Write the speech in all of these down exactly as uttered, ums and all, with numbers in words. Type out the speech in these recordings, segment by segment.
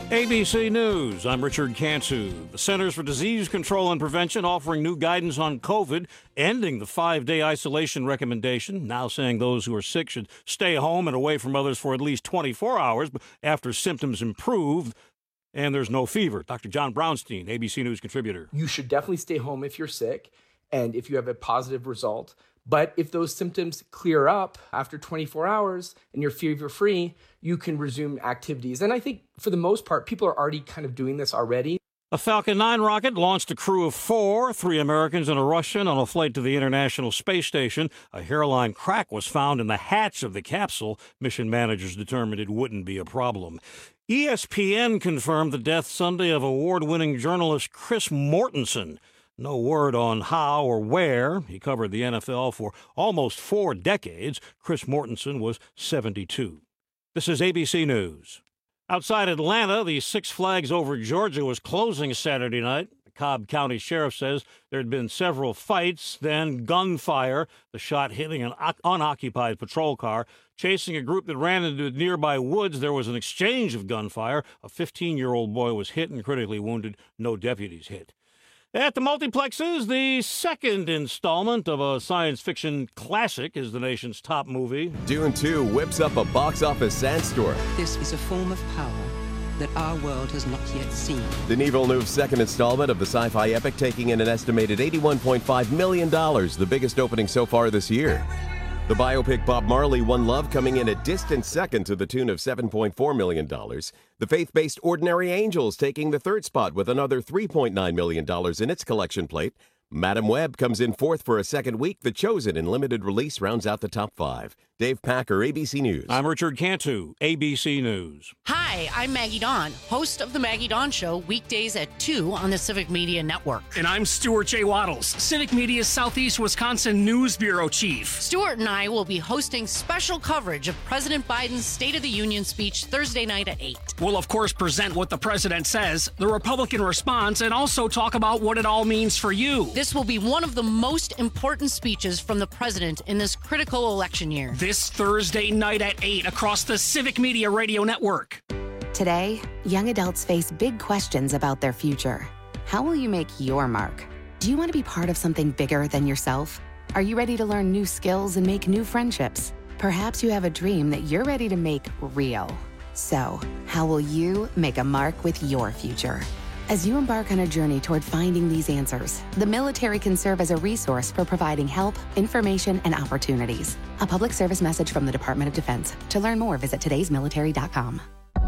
A B C News, I'm Richard Cantu. The Centers for Disease Control and Prevention offering new guidance on COVID, ending the five-day isolation recommendation, now saying those who are sick should stay home and away from others for at least twenty-four hours after symptoms improve and there's no fever. Doctor John Brownstein, A B C News contributor. You should definitely stay home if you're sick and if you have a positive result. But if those symptoms clear up after twenty-four hours and you're fever-free, you can resume activities. And I think for the most part, people are already kind of doing this already. A Falcon nine rocket launched a crew of four, three Americans and a Russian, on a flight to the International Space Station. A hairline crack was found in the hatch of the capsule. Mission managers determined it wouldn't be a problem. E S P N confirmed the death Sunday of award-winning journalist Chris Mortensen. No word on how or where. He covered the N F L for almost four decades. Chris Mortensen was seventy-two. This is A B C News. Outside Atlanta, the Six Flags Over Georgia was closing Saturday night. The Cobb County Sheriff says there had been several fights, then gunfire, the shot hitting an unoccupied patrol car. Chasing a group that ran into nearby woods, there was an exchange of gunfire. A fifteen-year-old boy was hit and critically wounded. No deputies hit. At the multiplexes, the second installment of a science fiction classic is the nation's top movie. Dune two whips up a box office sandstorm. This is a form of power that our world has not yet seen. Denis Villeneuve's second installment of the sci-fi epic taking in an estimated eighty-one point five million dollars, the biggest opening so far this year. The biopic Bob Marley, One Love, coming in a distant second to the tune of seven point four million dollars. The faith-based Ordinary Angels taking the third spot with another three point nine million dollars in its collection plate. Madam Web comes in fourth for a second week. The Chosen in limited release rounds out the top five. Dave Packer, A B C News. I'm Richard Cantu, A B C News. Hi, I'm Maggie Dawn, host of The Maggie Dawn Show, weekdays at two on the Civic Media Network. And I'm Stuart J. Waddles, Civic Media's Southeast Wisconsin News Bureau Chief. Stuart and I will be hosting special coverage of President Biden's State of the Union speech Thursday night at eight. We'll, of course, present what the president says, the Republican response, and also talk about what it all means for you. This will be one of the most important speeches from the president in this critical election year. This Thursday night at eight across the Civic Media Radio Network. Today, young adults face big questions about their future. How will you make your mark? Do you want to be part of something bigger than yourself? Are you ready to learn new skills and make new friendships? Perhaps you have a dream that you're ready to make real. So, how will you make a mark with your future? As you embark on a journey toward finding these answers, the military can serve as a resource for providing help, information, and opportunities. A public service message from the Department of Defense. To learn more, visit todays military dot com.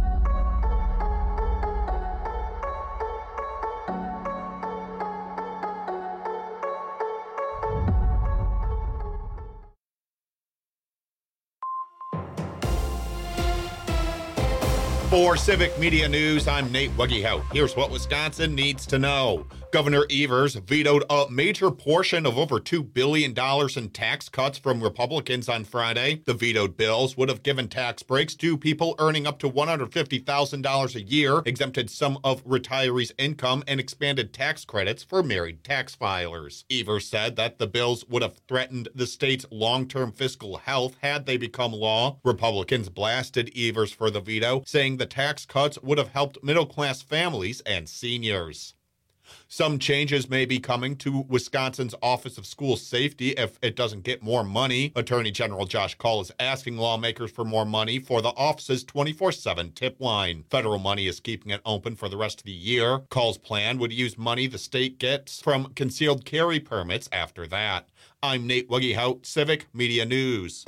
For Civic Media News, I'm Nate Wuggyhout. Here's what Wisconsin needs to know. Governor Evers vetoed a major portion of over two billion dollars in tax cuts from Republicans on Friday. The vetoed bills would have given tax breaks to people earning up to one hundred fifty thousand dollars a year, exempted some of retirees' income, and expanded tax credits for married tax filers. Evers said that the bills would have threatened the state's long-term fiscal health had they become law. Republicans blasted Evers for the veto, saying the tax cuts would have helped middle-class families and seniors. Some changes may be coming to Wisconsin's Office of School Safety if it doesn't get more money. Attorney General Josh Cull is asking lawmakers for more money for the office's twenty-four seven tip line. Federal money is keeping it open for the rest of the year. Cull's plan would use money the state gets from concealed carry permits after that. I'm Nate Wuggyhout, Civic Media News.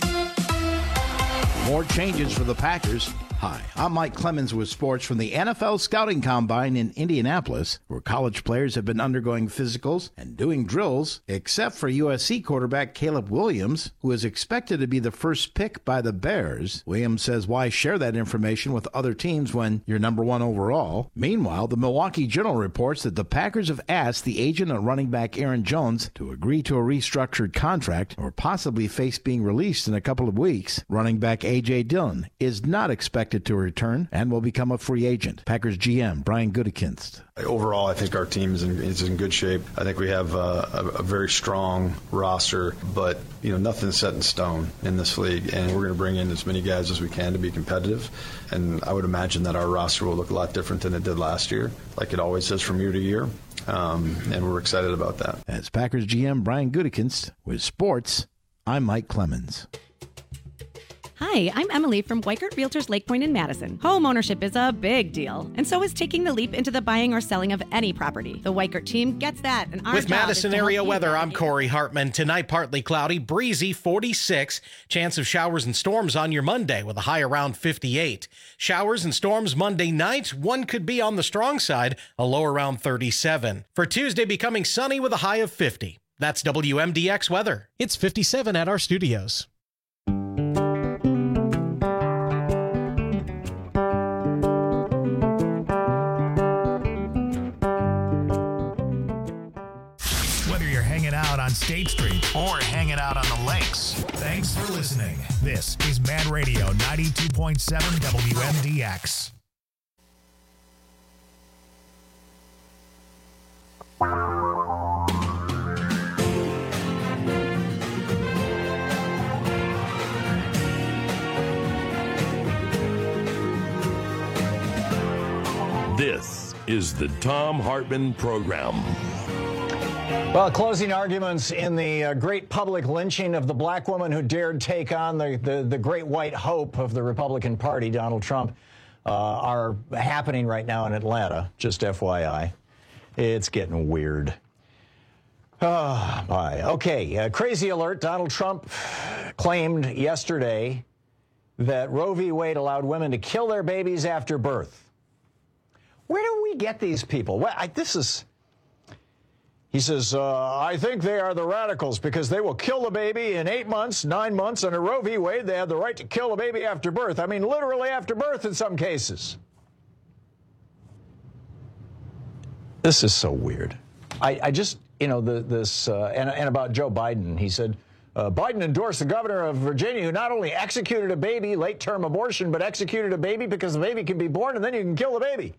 More changes for the Packers. Hi, I'm Mike Clemens with sports from the N F L Scouting Combine in Indianapolis, where college players have been undergoing physicals and doing drills, except for U S C quarterback Caleb Williams, who is expected to be the first pick by the Bears. Williams says, why share that information with other teams when you're number one overall? Meanwhile, the Milwaukee Journal reports that the Packers have asked the agent of running back Aaron Jones to agree to a restructured contract or possibly face being released in a couple of weeks. Running back A J. Dillon is not expected expected to return and will become a free agent. Packers G M Brian Gutekunst. Overall, I think our team is in, is in good shape. I think we have uh, a, a very strong roster, but you know nothing's set in stone in this league, and we're going to bring in as many guys as we can to be competitive. And I would imagine that our roster will look a lot different than it did last year, like it always does from year to year. Um, and we're excited about that. As Packers G M Brian Gutekunst with sports, I'm Mike Clemens. Hi, I'm Emily from Weikert Realtors Lake Point in Madison. Home ownership is a big deal, and so is taking the leap into the buying or selling of any property. The Weikert team gets that, and our With job Madison is to area help you weather, I'm navigate. Corey Hartman. Tonight, partly cloudy, breezy, forty-six. Chance of showers and storms on your Monday with a high around fifty-eight. Showers and storms Monday night. One could be on the strong side, a low around thirty-seven. For Tuesday, becoming sunny with a high of fifty. That's W M D X weather. It's fifty-seven at our studios. Out on State Street or hanging out on the lakes. Thanks for listening. This is Mad Radio ninety-two point seven W M D X. This is the Thom Hartmann Program. Well, closing arguments in the uh, great public lynching of the black woman who dared take on the, the, the great white hope of the Republican Party, Donald Trump, uh, are happening right now in Atlanta, just F Y I. It's getting weird. Oh, bye. Okay, uh, crazy alert. Donald Trump claimed yesterday that Roe v. Wade allowed women to kill their babies after birth. Where do we get these people? Well, I, this is... He says, uh, I think they are the radicals because they will kill the baby in eight months, nine months. Under Roe v. Wade, they have the right to kill a baby after birth. I mean, literally after birth in some cases. This is so weird. I, I just, you know, the, this, uh, and, and about Joe Biden, he said, uh, Biden endorsed the governor of Virginia who not only executed a baby, late-term abortion, but executed a baby because the baby can be born and then you can kill the baby.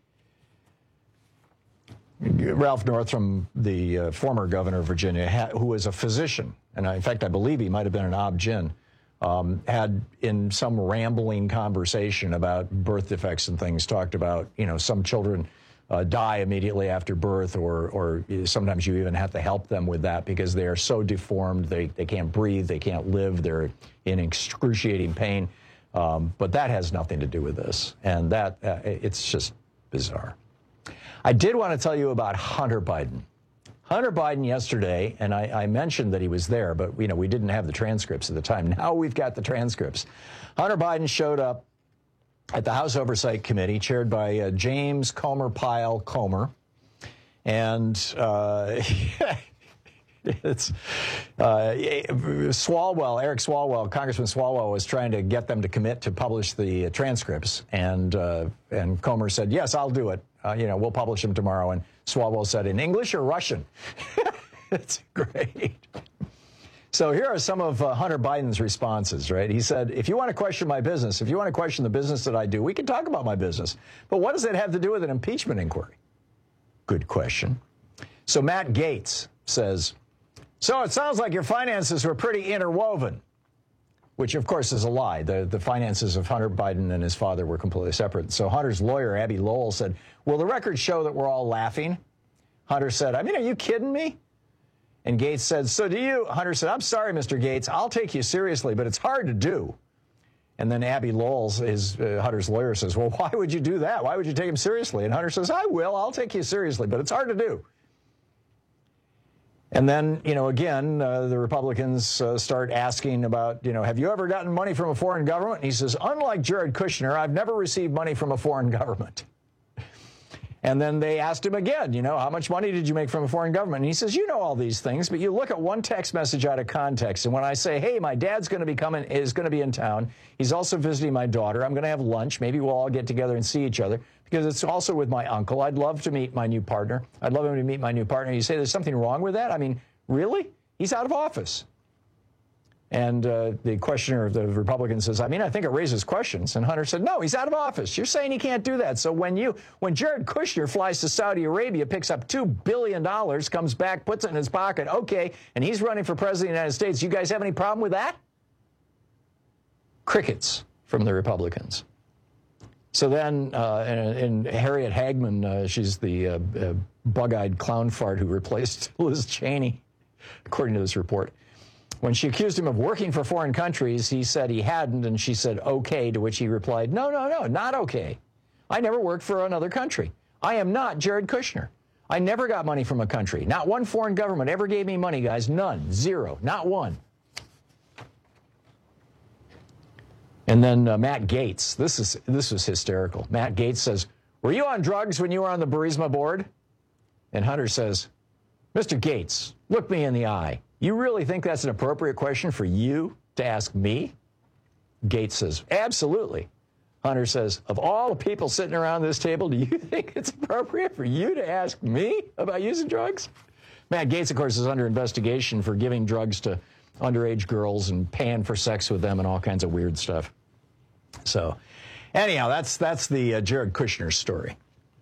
Ralph Northam, the uh, former governor of Virginia, ha- who was a physician, and I, in fact, I believe he might have been an ob-gyn, um, had in some rambling conversation about birth defects and things, talked about, you know, some children uh, die immediately after birth, or, or sometimes you even have to help them with that because they are so deformed, they, they can't breathe, they can't live, they're in excruciating pain. Um, but that has nothing to do with this, and that uh, it's just bizarre. I did want to tell you about Hunter Biden. Hunter Biden yesterday, and I, I mentioned that he was there, but you know we didn't have the transcripts at the time. Now we've got the transcripts. Hunter Biden showed up at the House Oversight Committee, chaired by uh, James Comer Pyle Comer, and uh, it's uh, Swalwell, Eric Swalwell, Congressman Swalwell was trying to get them to commit to publish the uh, transcripts, and uh, and Comer said, "Yes, I'll do it. Uh, you know, we'll publish them tomorrow." And Swalwell said, "In English or Russian?" It's great. So here are some of uh, Hunter Biden's responses, right? He said, if you want to question my business, if you want to question the business that I do, we can talk about my business. But what does that have to do with an impeachment inquiry? Good question. So Matt Gaetz says, so it sounds like your finances were pretty interwoven, which, of course, is a lie. The, the finances of Hunter Biden and his father were completely separate. So Hunter's lawyer, Abby Lowell, said, will the records show that we're all laughing? Hunter said, I mean, are you kidding me? And Gaetz said, so do you? Hunter said, I'm sorry, Mister Gaetz. I'll take you seriously, but it's hard to do. And then Abby Lowell, his, uh, Hunter's lawyer, says, well, why would you do that? Why would you take him seriously? And Hunter says, I will. I'll take you seriously, but it's hard to do. And then, you know, again, uh, the Republicans uh, start asking about, you know, have you ever gotten money from a foreign government? And he says, unlike Jared Kushner, I've never received money from a foreign government. And then they asked him again, you know, how much money did you make from a foreign government? And he says, you know all these things, but you look at one text message out of context. And when I say, hey, my dad's going to be coming, is going to be in town. He's also visiting my daughter. I'm going to have lunch. Maybe we'll all get together and see each other because it's also with my uncle. I'd love to meet my new partner. I'd love him to meet my new partner. You say there's something wrong with that? I mean, really? He's out of office. And uh, the questioner of the Republicans says, I mean, I think it raises questions. And Hunter said, no, he's out of office. You're saying he can't do that. So when you, when Jared Kushner flies to Saudi Arabia, picks up two billion dollars, comes back, puts it in his pocket, okay, and he's running for president of the United States, you guys have any problem with that? Crickets from the Republicans. So then, uh, and, and Harriet Hagman, uh, she's the uh, uh, bug-eyed clown fart who replaced Liz Cheney, according to this report. When she accused him of working for foreign countries, he said he hadn't, and she said, okay, to which he replied, no, no, no, not okay. I never worked for another country. I am not Jared Kushner. I never got money from a country. Not one foreign government ever gave me money, guys. None. Zero. Not one. And then uh, Matt Gaetz. This is this was hysterical. Matt Gaetz says, were you on drugs when you were on the Burisma board? And Hunter says, Mister Gaetz, look me in the eye. You really think that's an appropriate question for you to ask me? Gaetz says, absolutely. Hunter says, of all the people sitting around this table, do you think it's appropriate for you to ask me about using drugs? Matt Gaetz, of course, is under investigation for giving drugs to underage girls and paying for sex with them and all kinds of weird stuff. So, anyhow, that's, that's the uh, Jared Kushner story.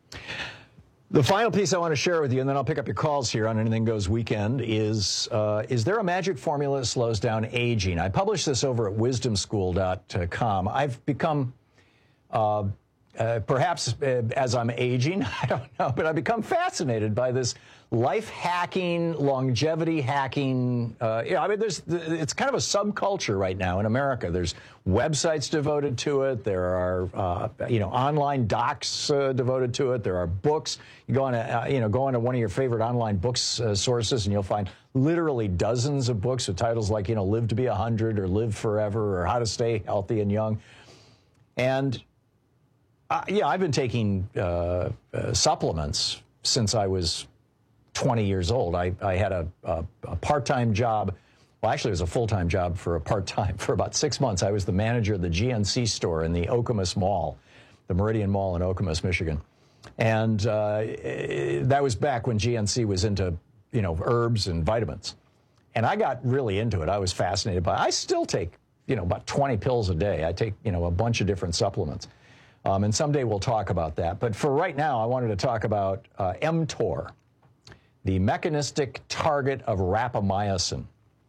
The final piece I want to share with you, and then I'll pick up your calls here on Anything Goes Weekend, is, uh, is there a magic formula that slows down aging? I published this over at wisdom school dot com. I've become, uh, uh, perhaps uh, as I'm aging, I don't know, but I've become fascinated by this life hacking, longevity hacking. Uh, you know, I mean, there's, it's kind of a subculture right now in America. There's websites devoted to it. There are, uh, you know, online docs uh, devoted to it. There are books. You go on, a, uh, you know, go on to one of your favorite online books uh, sources, and you'll find literally dozens of books with titles like, you know, Live to Be a Hundred or Live Forever or How to Stay Healthy and Young. And uh, yeah, I've been taking uh, uh, supplements since I was twenty years old. I, I had a, a, a part-time job. Well, actually, it was a full-time job for a part-time. For about six months, I was the manager of the G N C store in the Okemos Mall, the Meridian Mall in Okemos, Michigan. And uh, that was back when G N C was into, you know, herbs and vitamins. And I got really into it. I was fascinated by it. I still take, you know, about twenty pills a day. I take, you know, a bunch of different supplements. Um, and someday we'll talk about that. But for right now, I wanted to talk about uh, mTOR, the mechanistic target of rapamycin.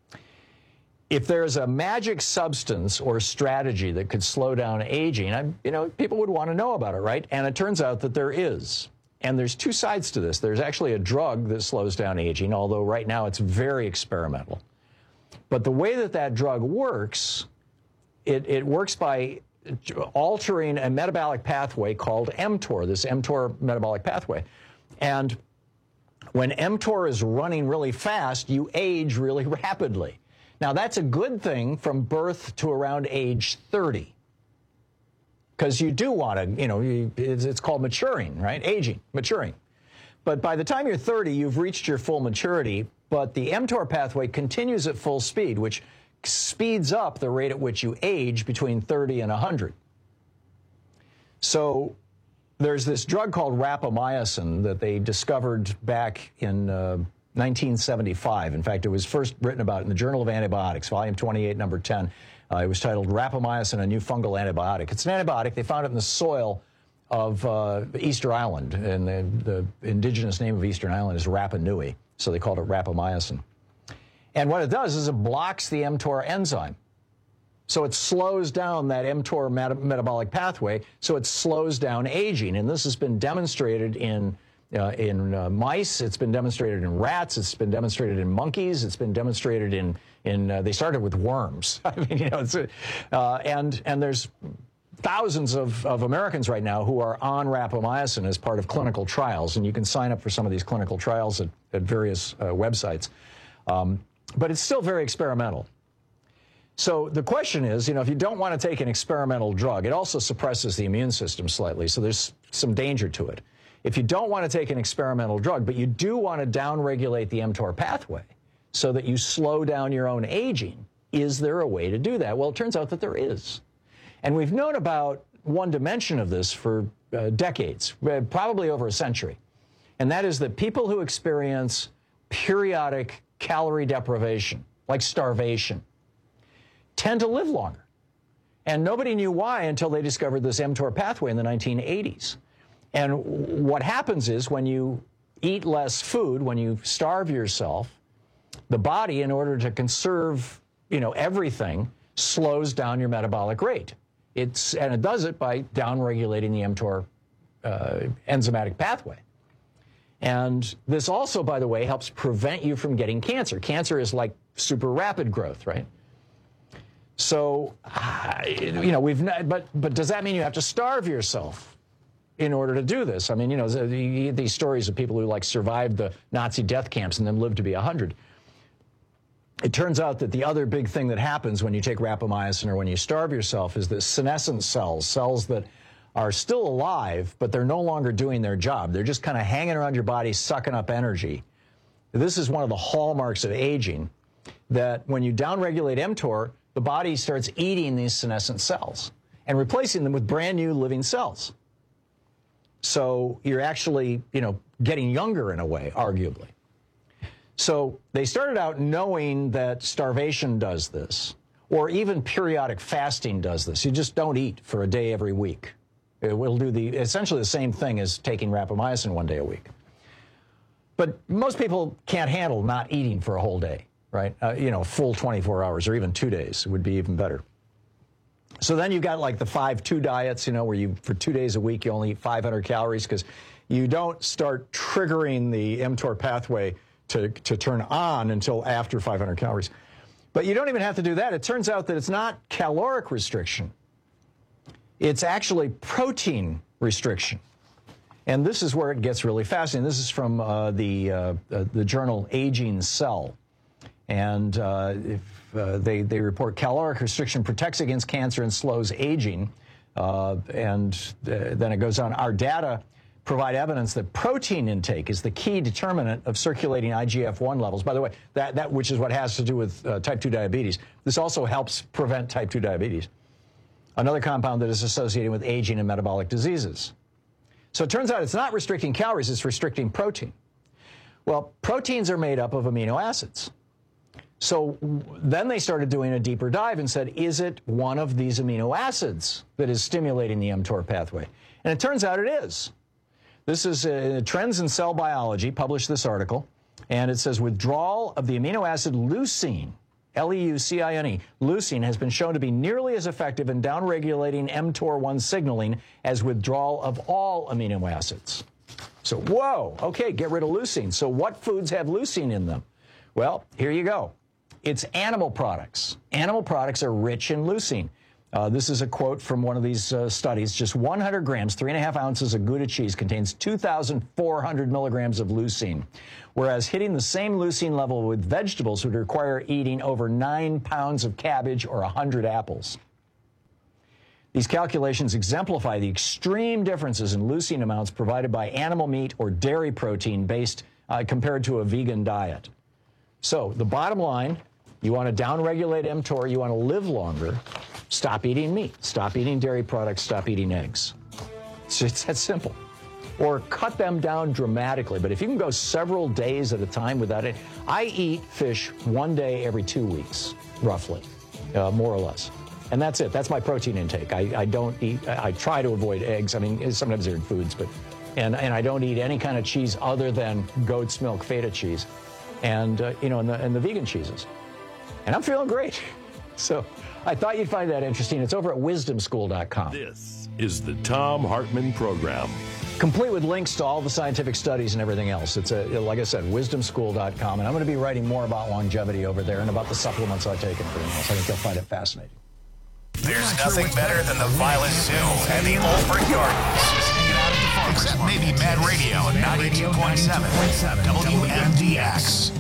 If there's a magic substance or strategy that could slow down aging, I, you know, people would want to know about it, right? And it turns out that there is. And there's two sides to this. There's actually a drug that slows down aging, although right now it's very experimental. But the way that that drug works, it, it works by altering a metabolic pathway called mTOR, this mTOR metabolic pathway. And when mTOR is running really fast, you age really rapidly. Now, that's a good thing from birth to around age thirty. Because you do want to, you know, you, it's, it's called maturing, right? Aging, maturing. But by the time you're thirty, you've reached your full maturity, but the mTOR pathway continues at full speed, which speeds up the rate at which you age between thirty and one hundred. So there's this drug called rapamycin that they discovered back in uh, nineteen seventy-five. In fact, it was first written about in the Journal of Antibiotics, volume twenty-eight, number ten. Uh, it was titled Rapamycin, a New Fungal Antibiotic. It's an antibiotic. They found it in the soil of uh, Easter Island, and the, the indigenous name of Eastern Island is Rapa Nui, so they called it rapamycin. And what it does is it blocks the mTOR enzyme. So it slows down that mTOR met metabolic pathway, so it slows down aging. And this has been demonstrated in, uh, in uh, mice, it's been demonstrated in rats, it's been demonstrated in monkeys, it's been demonstrated in, in uh, they started with worms. I mean, you know, it's a, uh, and, and there's thousands of, of Americans right now who are on rapamycin as part of clinical trials, and you can sign up for some of these clinical trials at, at various uh, websites. Um, but it's still very experimental. So the question is, you know, if you don't want to take an experimental drug, it also suppresses the immune system slightly, so there's some danger to it. If you don't want to take an experimental drug, but you do want to downregulate the mTOR pathway so that you slow down your own aging, is there a way to do that? Well, it turns out that there is. And we've known about one dimension of this for uh, decades, probably over a century. And that is that people who experience periodic calorie deprivation, like starvation, tend to live longer. And nobody knew why until they discovered this mTOR pathway in the nineteen eighties. And what happens is when you eat less food, when you starve yourself, the body, in order to conserve, you know, everything, slows down your metabolic rate. It's, and it does it by downregulating the mTOR uh, enzymatic pathway. And this also, by the way, helps prevent you from getting cancer. Cancer is like super rapid growth, right? So, uh, you know, we've not, but but does that mean you have to starve yourself in order to do this? I mean, you know, you get these stories of people who like survived the Nazi death camps and then lived to be a hundred. It turns out that the other big thing that happens when you take rapamycin or when you starve yourself is that senescent cells, cells that are still alive, but they're no longer doing their job. They're just kind of hanging around your body, sucking up energy. This is one of the hallmarks of aging, that when you downregulate mTOR, the body starts eating these senescent cells and replacing them with brand new living cells. So you're actually, you know, getting younger in a way, arguably. So they started out knowing that starvation does this, or even periodic fasting does this. You just don't eat for a day every week. It will do the essentially the same thing as taking rapamycin one day a week. But most people can't handle not eating for a whole day, right? Uh, you know, full twenty-four hours or even two days would be even better. So then you've got like the five two diets, you know, where you, for two days a week, you only eat five hundred calories because you don't start triggering the mTOR pathway to, to turn on until after five hundred calories. But you don't even have to do that. It turns out that it's not caloric restriction. It's actually protein restriction. And this is where it gets really fascinating. This is from uh, the, uh, uh, the journal Aging Cell. And uh, if, uh, they, they report caloric restriction protects against cancer and slows aging. Uh, and uh, then it goes on, our data provide evidence that protein intake is the key determinant of circulating I G F one levels. By the way, that, that which is what has to do with uh, type two diabetes. This also helps prevent type two diabetes, another compound that is associated with aging and metabolic diseases. So it turns out it's not restricting calories, it's restricting protein. Well, proteins are made up of amino acids. So then they started doing a deeper dive and said, is it one of these amino acids that is stimulating the mTOR pathway? And it turns out it is. This is uh, Trends in Cell Biology, published this article, and it says withdrawal of the amino acid leucine, L E U C I N E, leucine has been shown to be nearly as effective in downregulating mTOR one signaling as withdrawal of all amino acids. So, whoa, okay, get rid of leucine. So what foods have leucine in them? Well, here you go. It's animal products. Animal products are rich in leucine. Uh, this is a quote from one of these uh, studies. Just one hundred grams, three and a half ounces of Gouda cheese contains two thousand four hundred milligrams of leucine, whereas hitting the same leucine level with vegetables would require eating over nine pounds of cabbage or one hundred apples. These calculations exemplify the extreme differences in leucine amounts provided by animal meat or dairy protein based uh, compared to a vegan diet. So the bottom line, you want to downregulate mTOR, you want to live longer, stop eating meat, stop eating dairy products, stop eating eggs. So it's that simple. Or cut them down dramatically. But if you can go several days at a time without it, I eat fish one day every two weeks, roughly, uh, more or less. And that's it. That's my protein intake. I, I don't eat, I, I try to avoid eggs. I mean, sometimes they're in foods, but, and, and I don't eat any kind of cheese other than goat's milk feta cheese and, uh, you know, and the, and the vegan cheeses. And I'm feeling great. So I thought you'd find that interesting. It's over at wisdom school dot com. This is the Thom Hartmann Program. Complete with links to all the scientific studies and everything else. It's, a, like I said, wisdom school dot com. And I'm going to be writing more about longevity over there and about the supplements I take and everything else. I think you'll find it fascinating. There's nothing better than the Violet Zoo and the Old Gardens. Except maybe Mad Radio ninety-two point seven W M D X.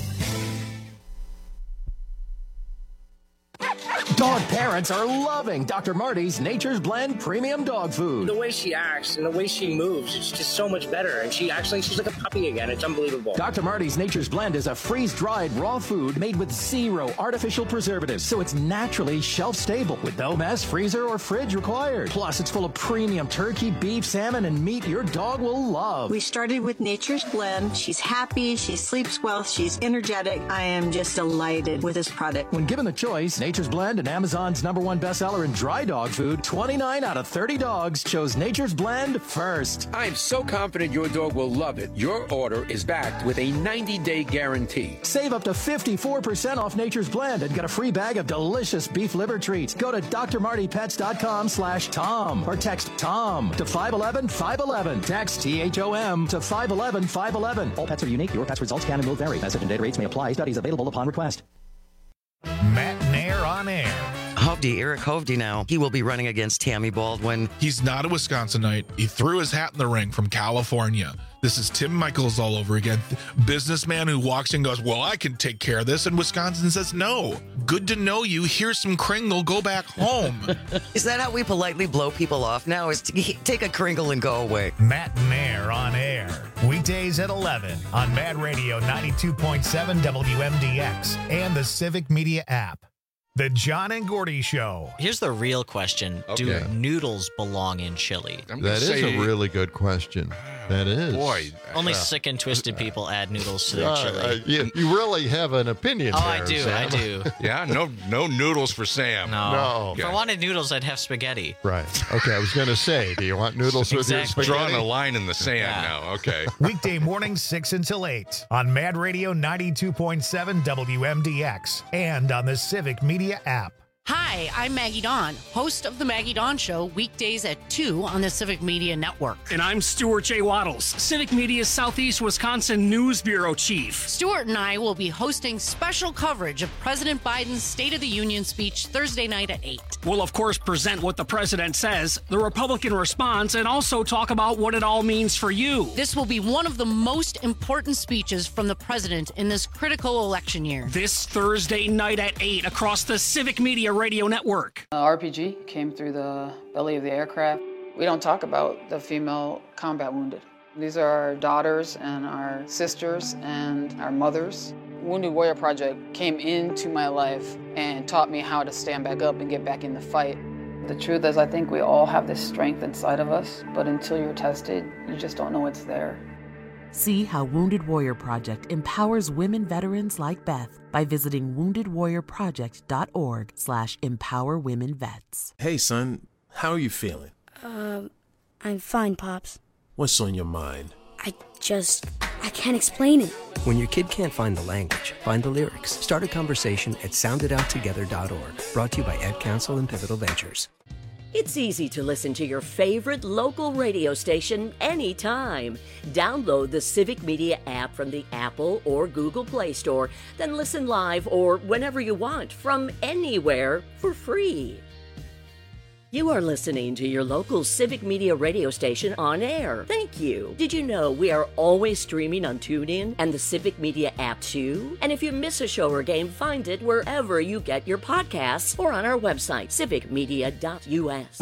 Dog parents are loving Doctor Marty's Nature's Blend Premium Dog Food. The way she acts and the way she moves, it's just so much better. And she acts like she's like a puppy again. It's unbelievable. Doctor Marty's Nature's Blend is a freeze-dried raw food made with zero artificial preservatives, so it's naturally shelf-stable with no mess, freezer, or fridge required. Plus, it's full of premium turkey, beef, salmon, and meat your dog will love. We started with Nature's Blend. She's happy, she sleeps well, she's energetic. I am just delighted with this product. When given the choice, Nature's Blend and and Amazon's number one bestseller in dry dog food, twenty-nine out of thirty dogs chose Nature's Blend first. I'm so confident your dog will love it. Your order is backed with a ninety-day guarantee. Save up to fifty-four percent off Nature's Blend and get a free bag of delicious beef liver treats. Go to drmartypets.com slash Tom or text Tom to five one one, five one one. Text T H O M to five one one, five one one. All pets are unique. Your pet's results can and will vary. Message and data rates may apply. Studies available upon request. Matt Nair on air. Hovde, Eric Hovde now. He will be running against Tammy Baldwin. He's not a Wisconsinite. He threw his hat in the ring from California. This is Tim Michaels all over again. Businessman who walks in and goes, well, I can take care of this. And Wisconsin says, no. Good to know you. Here's some Kringle. Go back home. Is that how we politely blow people off now? Is to take a Kringle and go away? Matt Nair on air. Weekdays at eleven on Mad Radio ninety-two point seven W M D X and the Civic Media app. The John and Gordy Show. Here's the real question. Okay. Do noodles belong in chili? That is a really good question. That is. Boy. Only uh, sick and twisted people add noodles to their uh, chili. Uh, you, you really have an opinion Oh, there, I do, Sam. I do. Yeah, no no noodles for Sam. No. No. If I wanted noodles, I'd have spaghetti. Right. Okay, I was going to say, do you want noodles with your Exactly. spaghetti? Drawing a line in the sand now. Okay. Weekday mornings six until eight on Mad Radio ninety-two point seven W M D X and on the Civic Media app. Hi, I'm Maggie Dawn, host of The Maggie Dawn Show, weekdays at two on the Civic Media Network. And I'm Stuart J. Waddles, Civic Media's Southeast Wisconsin News Bureau Chief. Stuart and I will be hosting special coverage of President Biden's State of the Union speech Thursday night at eight. We'll, of course, present what the president says, the Republican response, and also talk about what it all means for you. This will be one of the most important speeches from the president in this critical election year. This Thursday night at eight across the Civic Media Radio Network. Uh, R P G came through the belly of the aircraft. We don't talk about the female combat wounded. These are our daughters and our sisters and our mothers. Wounded Warrior Project came into my life and taught me how to stand back up and get back in the fight. The truth is, I think we all have this strength inside of us, but until you're tested, you just don't know it's there. See how Wounded Warrior Project empowers women veterans like Beth by visiting wounded warrior project dot org slash empower women vets. Hey, son, how are you feeling? Um, I'm fine, Pops. What's on your mind? I just, I can't explain it. When your kid can't find the language, find the lyrics. Start a conversation at sound it out together dot org. Brought to you by Ed Council and Pivotal Ventures. It's easy to listen to your favorite local radio station anytime. Download the Civic Media app from the Apple or Google Play Store, then listen live or whenever you want from anywhere for free. You are listening to your local Civic Media radio station on air. Thank you. Did you know we are always streaming on TuneIn and the Civic Media app too? And if you miss a show or game, find it wherever you get your podcasts or on our website, civic media dot U S.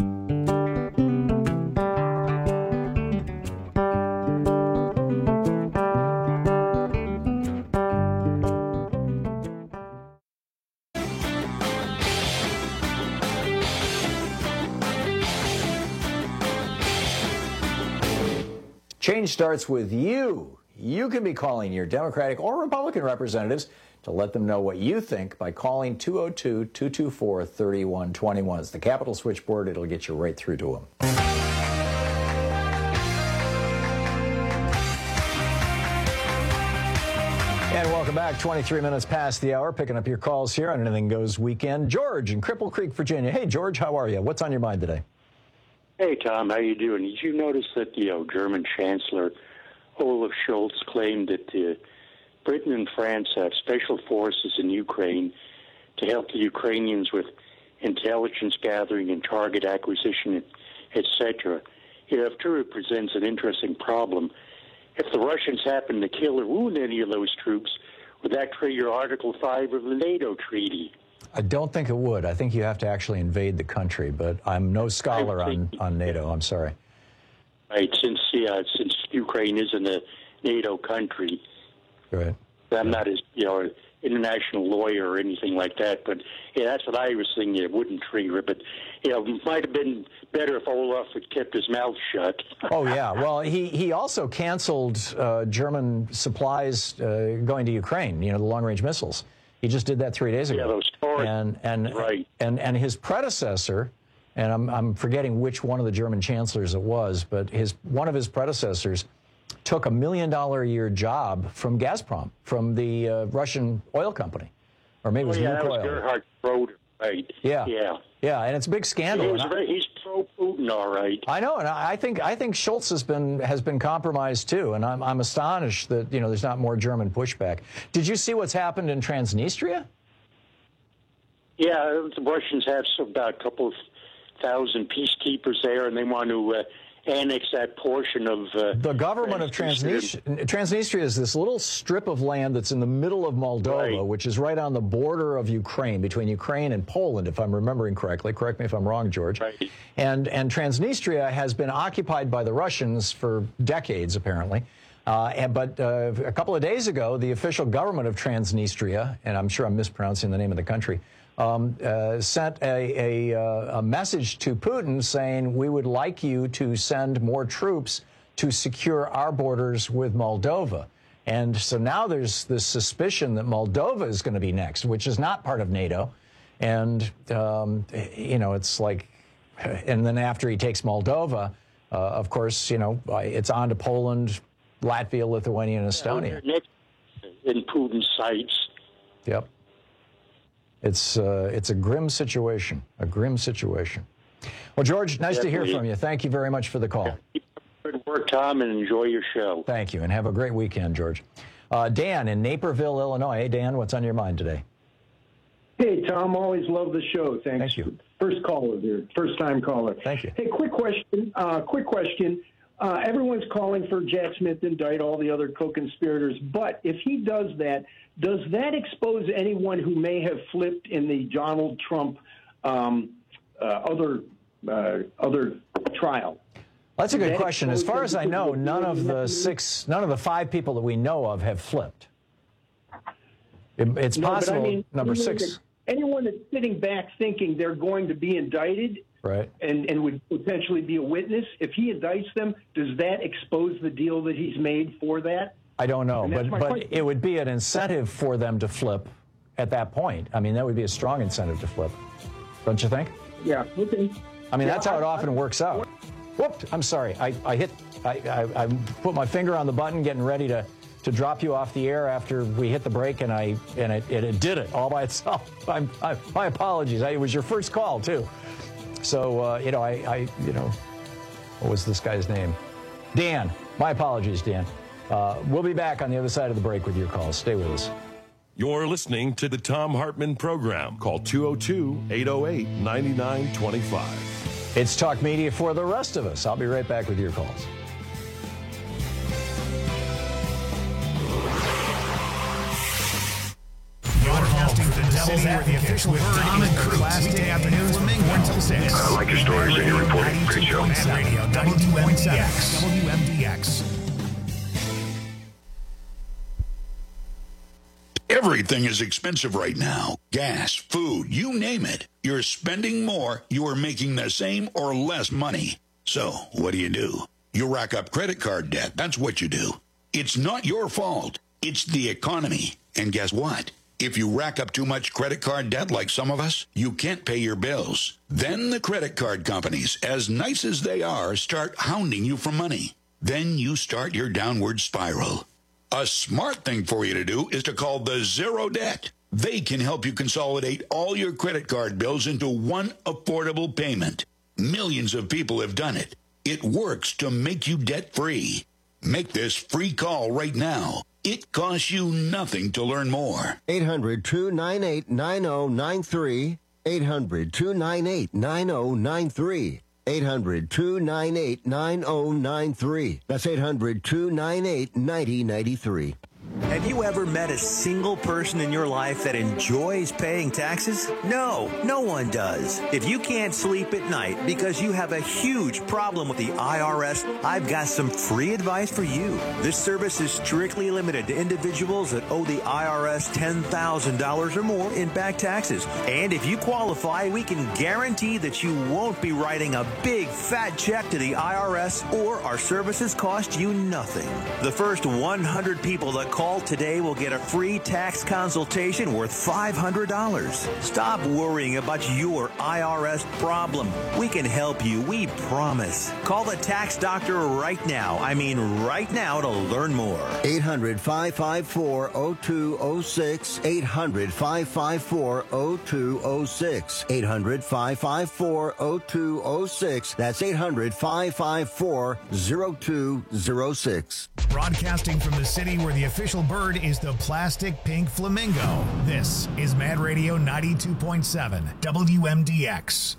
Change starts with you. You can be calling your Democratic or Republican representatives to let them know what you think by calling two oh two, two two four, three one two one. It's the Capitol switchboard. It'll get you right through to them. And welcome back. twenty-three minutes past the hour, picking up your calls here on Anything Goes Weekend. George in Cripple Creek, Virginia. Hey, George, how are you? What's on your mind today? Hey, Tom, how you doing? Did you notice that the uh, German Chancellor Olaf Scholz claimed that uh, Britain and France have special forces in Ukraine to help the Ukrainians with intelligence gathering and target acquisition, et cetera? You know, if true, it presents an interesting problem. If the Russians happen to kill or wound any of those troops, would that trigger Article five of the NATO treaty? I don't think it would. I think you have to actually invade the country, but I'm no scholar on, on NATO. I'm sorry. Right, since uh, since Ukraine isn't a NATO country. Right. I'm not as, you know, an international lawyer or anything like that, but yeah, that's what I was thinking. It wouldn't trigger it, but you know, it might have been better if Olaf had kept his mouth shut. Oh yeah. Well, he he also canceled uh, German supplies uh, going to Ukraine. You know, the long-range missiles. He just did that three days ago. Yeah, those and and right. and and his predecessor, and I'm I'm forgetting which one of the German chancellors it was, but his one of his predecessors took a million dollar a year job from Gazprom, from the uh, Russian oil company, or maybe it was oh, yeah, Lukoil. that was Gerhard Schroeder, right? Yeah, yeah, yeah, and it's a big scandal. He was very, he's pro Putin, all right. I know, and I think I think Schultz has been has been compromised too, and I'm I'm astonished that you know there's not more German pushback. Did you see what's happened in Transnistria? Yeah, the Russians have about a couple of thousand peacekeepers there, and they want to uh, annex that portion of uh, the government of Transnistria. Transnistria is this little strip of land that's in the middle of Moldova, right. which is right on the border of Ukraine, between Ukraine and Poland, if I'm remembering correctly. Correct me if I'm wrong, George. Right. And and Transnistria has been occupied by the Russians for decades, apparently. Uh, and, but uh, a couple of days ago, the official government of Transnistria, and I'm sure I'm mispronouncing the name of the country, Um, uh, sent a, a, a message to Putin saying, we would like you to send more troops to secure our borders with Moldova. And so now there's this suspicion that Moldova is going to be next, which is not part of NATO. And, um, you know, it's like, and then after he takes Moldova, uh, of course, you know, it's on to Poland, Latvia, Lithuania, and Estonia. In Putin's sights. Yep. It's uh, it's a grim situation, a grim situation. Well, George, nice Definitely. to hear from you. Thank you very much for the call. Good work, Tom, and enjoy your show. Thank you, and have a great weekend, George. Uh, Dan in Naperville, Illinois. Hey, Dan, what's on your mind today? Hey, Tom, always love the show. Thanks. Thank you. First caller here, first-time caller. Thank you. Hey, quick question, uh, quick question. Uh, everyone's calling for Jack Smith to indict all the other co-conspirators, but if he does that, does that expose anyone who may have flipped in the Donald Trump um, uh, other uh, other trial? That's a good question. As far as I know, none of the six, none of the five people that we know of have flipped. It, it's no, possible. But I mean, number anyone six. That, anyone that's sitting back thinking they're going to be indicted, right, and and would potentially be a witness, if he indicts them, does that expose the deal that he's made for that? I don't know, but but question. it would be an incentive for them to flip at that point. I mean, that would be a strong incentive to flip, don't you think? Yeah. Okay. I mean, yeah, that's how I, it often I, works out. Whoop! I'm sorry. I, I hit. I, I I put my finger on the button, getting ready to to drop you off the air after we hit the break, and I and it it, it did it all by itself. I'm, I, my apologies. I, it was your first call too. So uh, you know, I, I you know, what was this guy's name? Dan. My apologies, Dan. Uh, we'll be back on the other side of the break with your calls. Stay with us. You're listening to the Thom Hartmann Program. Call two oh two, eight oh eight, nine nine two five. It's Talk Media for the rest of us. I'll be right back with your calls. Broadcasting to the Devil's Advocate with Tom and Cruz. Weekday afternoons from four until six. I like your stories and your reporting. Great show. Radio, W M D X. W M D X. Everything is expensive right now. Gas, food, you name it. You're spending more, you are making the same or less money. So, what do you do? You rack up credit card debt. That's what you do. It's not your fault. It's the economy. And guess what? If you rack up too much credit card debt like some of us, you can't pay your bills. Then the credit card companies, as nice as they are, start hounding you for money. Then you start your downward spiral. A smart thing for you to do is to call the Zero Debt. They can help you consolidate all your credit card bills into one affordable payment. Millions of people have done it. It works to make you debt-free. Make this free call right now. It costs you nothing to learn more. eight hundred, two nine eight, nine oh nine three. eight hundred, two nine eight, nine oh nine three. eight hundred, two nine eight, nine oh nine three. That's eight hundred, two nine eight, nine oh nine three. Have you ever met a single person in your life that enjoys paying taxes? No, no one does. If you can't sleep at night because you have a huge problem with the I R S, I've got some free advice for you. This service is strictly limited to individuals that owe the I R S ten thousand dollars or more in back taxes. And if you qualify, we can guarantee that you won't be writing a big fat check to the I R S, or our services cost you nothing. The first one hundred people that call Call today, we'll get a free tax consultation worth five hundred dollars. Stop worrying about your I R S problem. We can help you, we promise. Call the tax doctor right now. I mean right now to learn more. eight hundred, five five four, oh two oh six. eight hundred, five five four, oh two oh six. eight hundred, five five four, oh two oh six. That's eight hundred, five five four, oh two oh six. Broadcasting from the city where the official bird is the plastic pink flamingo. This is Mad Radio ninety-two point seven W M D X.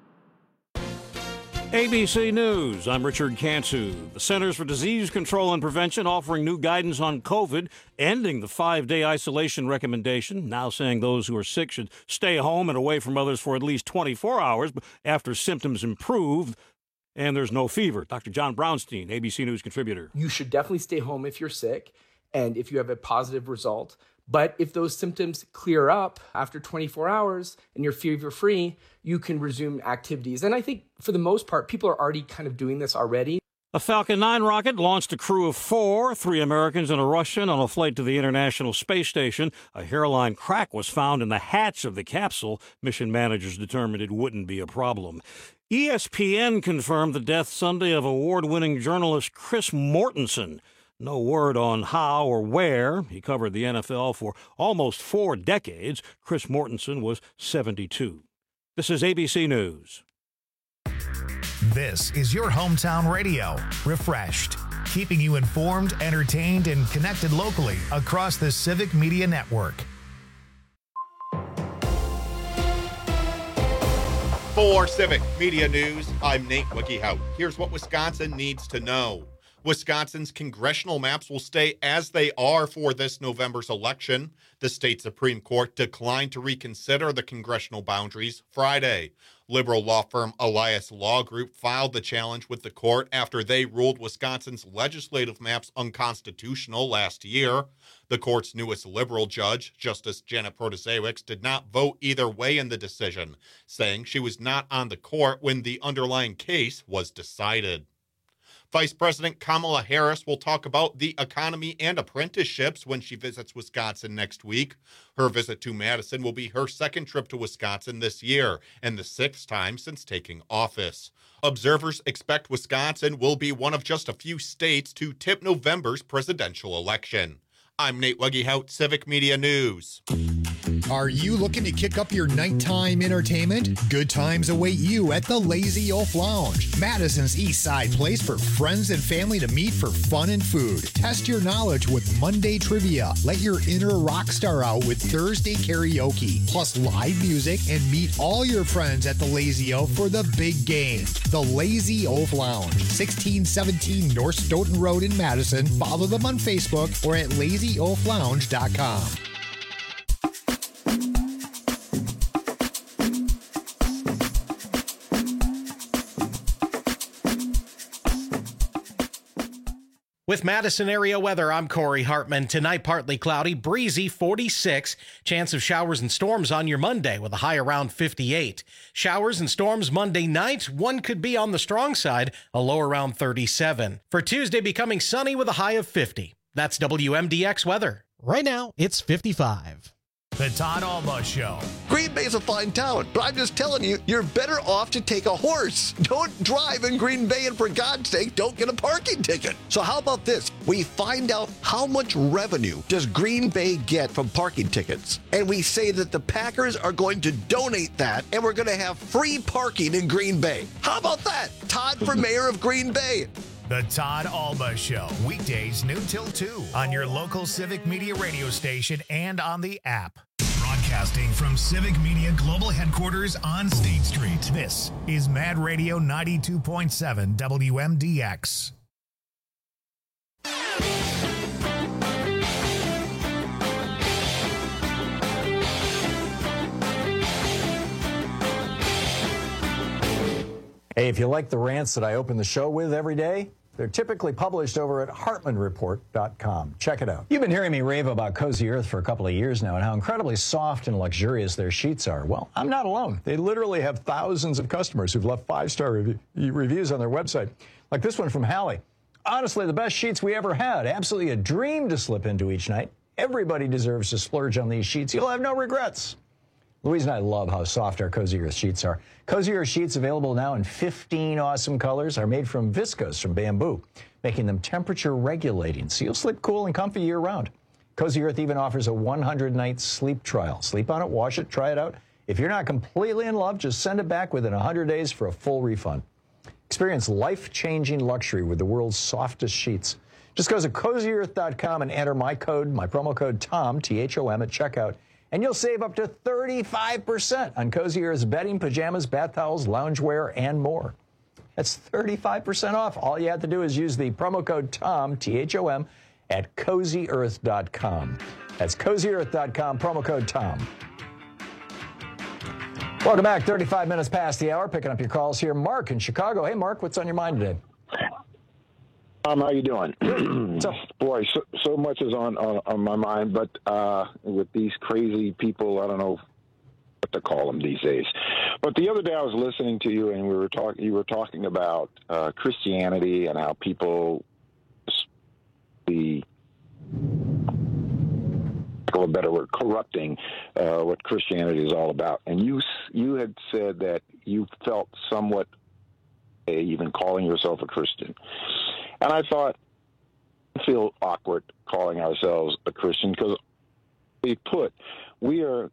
A B C News, I'm Richard Cantu. The Centers for Disease Control and Prevention offering new guidance on COVID, ending the five-day isolation recommendation, now saying those who are sick should stay home and away from others for at least twenty-four hours after symptoms improve and there's no fever. Doctor John Brownstein, A B C News contributor. You should definitely stay home if you're sick and if you have a positive result. But if those symptoms clear up after twenty-four hours and you're fever-free, you can resume activities. And I think for the most part, people are already kind of doing this already. A Falcon nine rocket launched a crew of four, three Americans and a Russian, on a flight to the International Space Station. A hairline crack was found in the hatch of the capsule. Mission managers determined it wouldn't be a problem. E S P N confirmed the death Sunday of award-winning journalist Chris Mortensen. No word on how or where. He covered the N F L for almost four decades. Chris Mortensen was seventy-two. This is A B C News. This is your hometown radio, refreshed, keeping you informed, entertained, and connected locally across the Civic Media Network. For Civic Media News, I'm Nate Wickyhout. Here's what Wisconsin needs to know. Wisconsin's congressional maps will stay as they are for this November's election. The state Supreme Court declined to reconsider the congressional boundaries Friday. Liberal law firm Elias Law Group filed the challenge with the court after they ruled Wisconsin's legislative maps unconstitutional last year. The court's newest liberal judge, Justice Janet Protasiewicz, did not vote either way in the decision, saying she was not on the court when the underlying case was decided. Vice President Kamala Harris will talk about the economy and apprenticeships when she visits Wisconsin next week. Her visit to Madison will be her second trip to Wisconsin this year and the sixth time since taking office. Observers expect Wisconsin will be one of just a few states to tip November's presidential election. I'm Nate Weggehout, Civic Media News. Are you looking to kick up your nighttime entertainment? Good times await you at the Lazy Oaf Lounge, Madison's East Side place for friends and family to meet for fun and food. Test your knowledge with Monday trivia. Let your inner rock star out with Thursday karaoke, plus live music, and meet all your friends at the Lazy Oaf for the big game. The Lazy Oaf Lounge, sixteen seventeen North Stoughton Road in Madison. Follow them on Facebook or at lazy oaf lounge dot com. With Madison area weather, I'm Corey Hartman. Tonight, partly cloudy, breezy, forty-six. Chance of showers and storms on your Monday with a high around fifty-eight. Showers and storms Monday night. One could be on the strong side, a low around thirty-seven. For Tuesday, becoming sunny with a high of fifty. That's W M D X weather. Right now, it's fifty-five. The Todd Alma Show. Green Bay's a fine town, but I'm just telling you, you're better off to take a horse. Don't drive in Green Bay, and for God's sake, don't get a parking ticket. So how about this? We find out how much revenue does Green Bay get from parking tickets, and we say that the Packers are going to donate that, and we're going to have free parking in Green Bay. How about that? Todd for mayor of Green Bay. The Todd Alma Show, weekdays noon till two on your local Civic Media radio station and on the app. Broadcasting from Civic Media Global Headquarters on State Street, this is Mad Radio ninety-two point seven W M D X. Hey, if you like the rants that I open the show with every day, they're typically published over at Hartman Report dot com. Check it out. You've been hearing me rave about Cozy Earth for a couple of years now and how incredibly soft and luxurious their sheets are. Well, I'm not alone. They literally have thousands of customers who've left five-star rev- reviews on their website. Like this one from Hallie. Honestly, the best sheets we ever had. Absolutely a dream to slip into each night. Everybody deserves to splurge on these sheets. You'll have no regrets. Louise and I love how soft our Cozy Earth sheets are. Cozy Earth sheets, available now in fifteen awesome colors, are made from viscose from bamboo, making them temperature regulating, so you'll sleep cool and comfy year-round. Cozy Earth even offers a one hundred night sleep trial. Sleep on it, wash it, try it out. If you're not completely in love, just send it back within one hundred days for a full refund. Experience life-changing luxury with the world's softest sheets. Just go to cozy earth dot com and enter my code, my promo code TOM, T H O M, at checkout, and you'll save up to thirty-five percent on Cozy Earth's bedding, pajamas, bath towels, loungewear, and more. That's thirty-five percent off. All you have to do is use the promo code TOM, T H O M, at cozy earth dot com. That's cozy earth dot com, promo code TOM. Welcome back. thirty-five minutes past the hour. Picking up your calls here. Mark in Chicago. Hey, Mark, what's on your mind today? Um, how you doing? Boy, so, so much is on, on, on my mind, but uh, with these crazy people, I don't know what to call them these days. But the other day I was listening to you, and we were talking. You were talking about uh, Christianity and how people the a better word, corrupting uh, what Christianity is all about. And you you had said that you felt somewhat uh, even calling yourself a Christian. And I thought, I feel awkward calling ourselves a Christian because we put, we are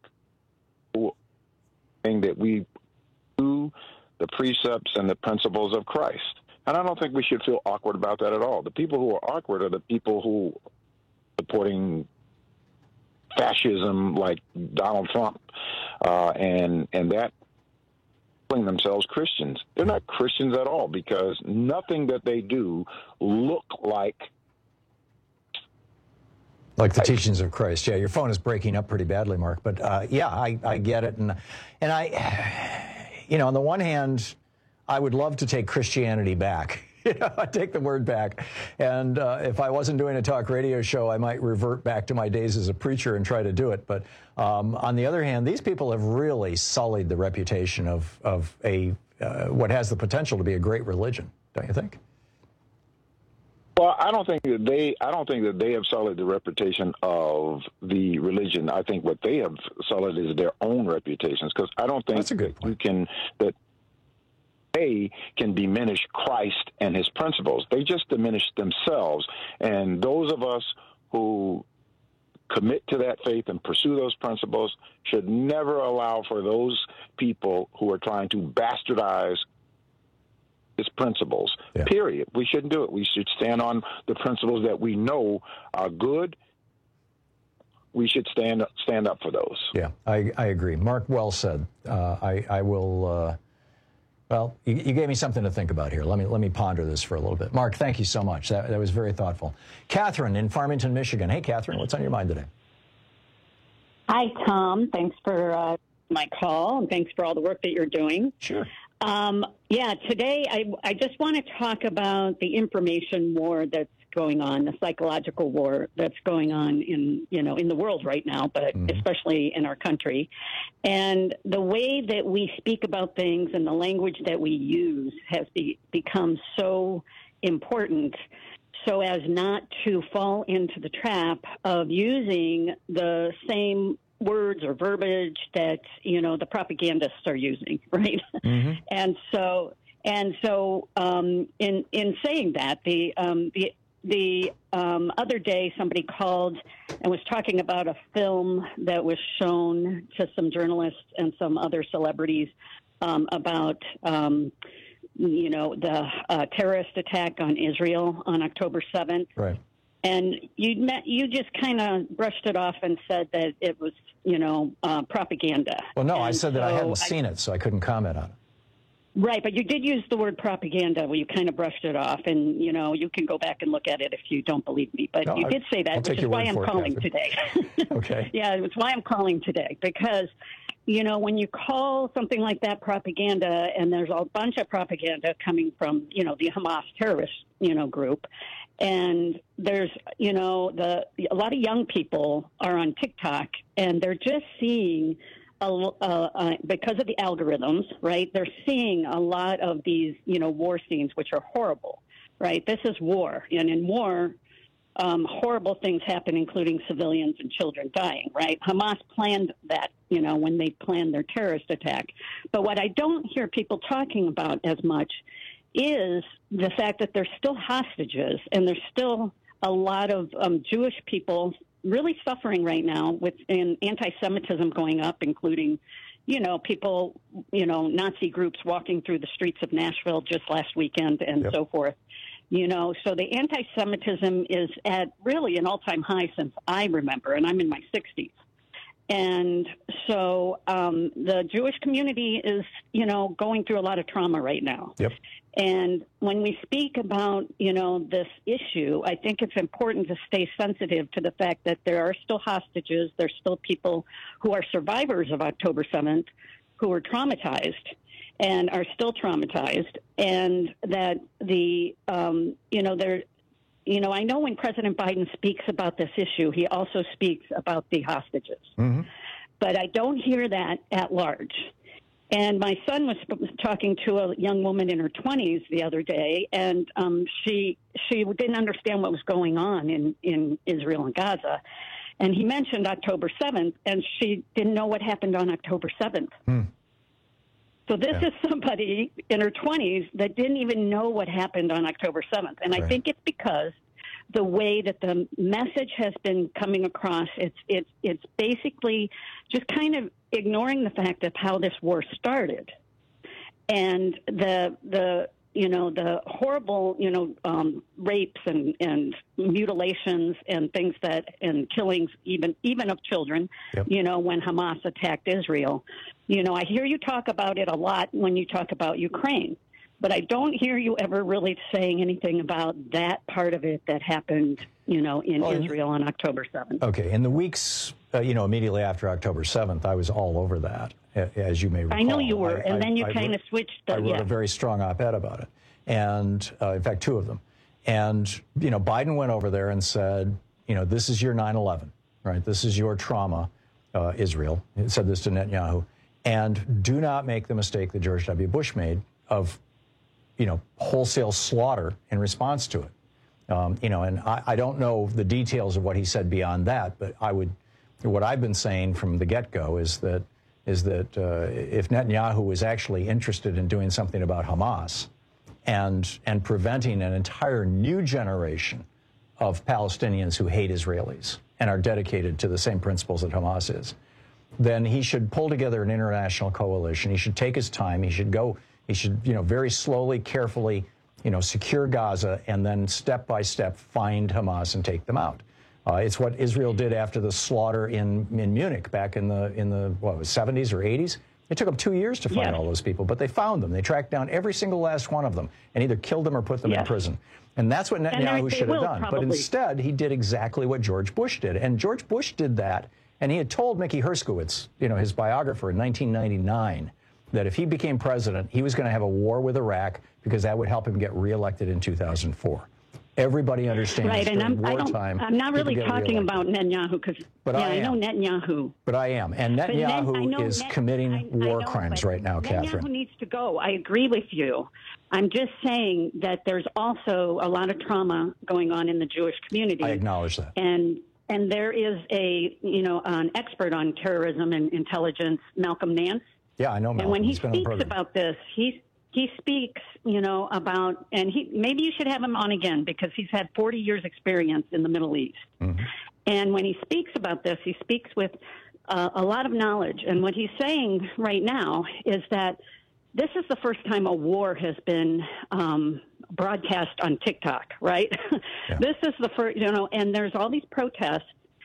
saying that we do the precepts and the principles of Christ. And I don't think we should feel awkward about that at all. The people who are awkward are the people who are supporting fascism like Donald Trump, uh, and and that calling themselves Christians. They're not Christians at all because nothing that they do look like like the teachings of Christ. Yeah, your phone is breaking up pretty badly, Mark. But uh, yeah, I, I get it, and and I, you know, on the one hand, I would love to take Christianity back. You know, I take the word back. And uh, if I wasn't doing a talk radio show, I might revert back to my days as a preacher and try to do it. But um, on the other hand, these people have really sullied the reputation of, of a uh, what has the potential to be a great religion, don't you think? Well, I don't think that they. I don't think that they have sullied the reputation of the religion. I think what they have sullied is their own reputations. Because I don't think That's a good that you can that. They can diminish Christ and his principles. They just diminish themselves. And those of us who commit to that faith and pursue those principles should never allow for those people who are trying to bastardize his principles, yeah. Period. We shouldn't do it. We should stand on the principles that we know are good. We should stand up, stand up for those. Yeah, I, I agree. Mark, well said. Uh, I, I will... Uh... Well, you, you gave me something to think about here. Let me let me ponder this for a little bit. Mark, thank you so much. That, that was very thoughtful. Catherine in Farmington, Michigan. Hey, Catherine, what's on your mind today? Hi, Tom. Thanks for uh, my call, and thanks for all the work that you're doing. Sure. Um, yeah, today I, I just want to talk about the information war that's going on, the psychological war that's going on in, you know, in the world right now, but mm-hmm. especially in our country. And the way that we speak about things and the language that we use has be, become so important so as not to fall into the trap of using the same words or verbiage that, you know, the propagandists are using, right? Mm-hmm. And so, and so um, in in saying that, the um, the The um, other day, somebody called and was talking about a film that was shown to some journalists and some other celebrities um, about, um, you know, the uh, terrorist attack on Israel on October seventh. Right. And you met, you just kind of brushed it off and said that it was, you know, uh, propaganda. Well, no, and I said that so I hadn't I, seen it, so I couldn't comment on it. Right, but you did use the word propaganda where you kind of brushed it off, and, you know, you can go back and look at it if you don't believe me. But no, you I, did say that, I'll which is why I'm calling it, today. Okay. Yeah, it's why I'm calling today, because, you know, when you call something like that propaganda, and there's a bunch of propaganda coming from, you know, the Hamas terrorist, you know, group, and there's, you know, the a lot of young people are on TikTok, and they're just seeing Uh, uh, because of the algorithms, right, they're seeing a lot of these, you know, war scenes, which are horrible. right? This is war. And in war, um, horrible things happen, including civilians and children dying, right? Hamas planned that, you know, when they planned their terrorist attack. But what I don't hear people talking about as much is the fact that there's still hostages, and there's still a lot of um, Jewish people really suffering right now with an anti-Semitism going up, including, you know, people, you know, Nazi groups walking through the streets of Nashville just last weekend and yep. so forth. You know, so the anti-Semitism is at really an all-time high since I remember, and I'm in my sixties. And so um, the Jewish community is, you know, going through a lot of trauma right now. Yep. And when we speak about, you know, this issue, I think it's important to stay sensitive to the fact that there are still hostages. There's still people who are survivors of October seventh who were traumatized and are still traumatized. And that the, um, you know, there, you know, I know when President Biden speaks about this issue, he also speaks about the hostages. Mm-hmm. But I don't hear that at large. And my son was talking to a young woman in her twenties the other day, and um, she she didn't understand what was going on in, in Israel and Gaza. And he mentioned October seventh, and she didn't know what happened on October seventh. Hmm. So this Yeah. is somebody in her twenties that didn't even know what happened on October seventh. And Right. I think it's because the way that the message has been coming across, it's it's it's basically just kind of ignoring the fact of how this war started, and the the you know the horrible you know um, rapes and, and mutilations and things that and killings even even of children. Yep. You know, when Hamas attacked Israel, you know I hear you talk about it a lot when you talk about Ukraine. But I don't hear you ever really saying anything about that part of it that happened, you know, in Well, Israel on October seventh. Okay. In the weeks, uh, you know, immediately after October seventh, I was all over that, a- as you may recall. I know you were, I- and I- then you I kind wrote- of switched. The, I wrote yeah. a very strong op-ed about it, and uh, in fact, two of them. And, you know, Biden went over there and said, you know, this is your nine eleven, right? This is your trauma, uh, Israel. He said this to Netanyahu. And do not make the mistake that George W. Bush made of, you know, wholesale slaughter in response to it. Um, you know, and I, I don't know the details of what he said beyond that, but I would, what I've been saying from the get-go is that, is that uh, if Netanyahu was actually interested in doing something about Hamas and, and preventing an entire new generation of Palestinians who hate Israelis and are dedicated to the same principles that Hamas is, then he should pull together an international coalition. He should take his time. He should go He should, you know, very slowly, carefully, you know, secure Gaza and then step by step find Hamas and take them out. Uh, it's what Israel did after the slaughter in, in Munich back in the in the what was seventies or eighties. It took them two years to find Yeah. all those people, but they found them. They tracked down every single last one of them and either killed them or put them Yeah. in prison. And that's what And Netanyahu they should have will, done. But probably. instead, he did exactly what George Bush did. And George Bush did that, and he had told Mickey Herskowitz, you know, his biographer in nineteen ninety-nine, that if he became president, he was going to have a war with Iraq because that would help him get reelected in two thousand four. Everybody understands Right, and during I'm, I don't, wartime, I'm not people really get talking reelected. about Netanyahu because, But yeah, I I, know am. Netanyahu. But I am. And But Net- Netanyahu I know is Net- committing I- I war know, crimes but right now, Netanyahu Catherine. needs to go. I agree with you. I'm just saying that there's also a lot of trauma going on in the Jewish community. I acknowledge that. And and there is a, you know, an expert on terrorism and intelligence, Malcolm Nance. Yeah, I know Malcolm. And when he He's been on the speaks program. about this, he he speaks, you know, about, and he maybe you should have him on again because he's had forty years experience in the Middle East. Mm-hmm. And when he speaks about this, he speaks with uh, a lot of knowledge. And what he's saying right now is that this is the first time a war has been um, broadcast on TikTok, right? Yeah. This is the first, you know, and there's all these protests.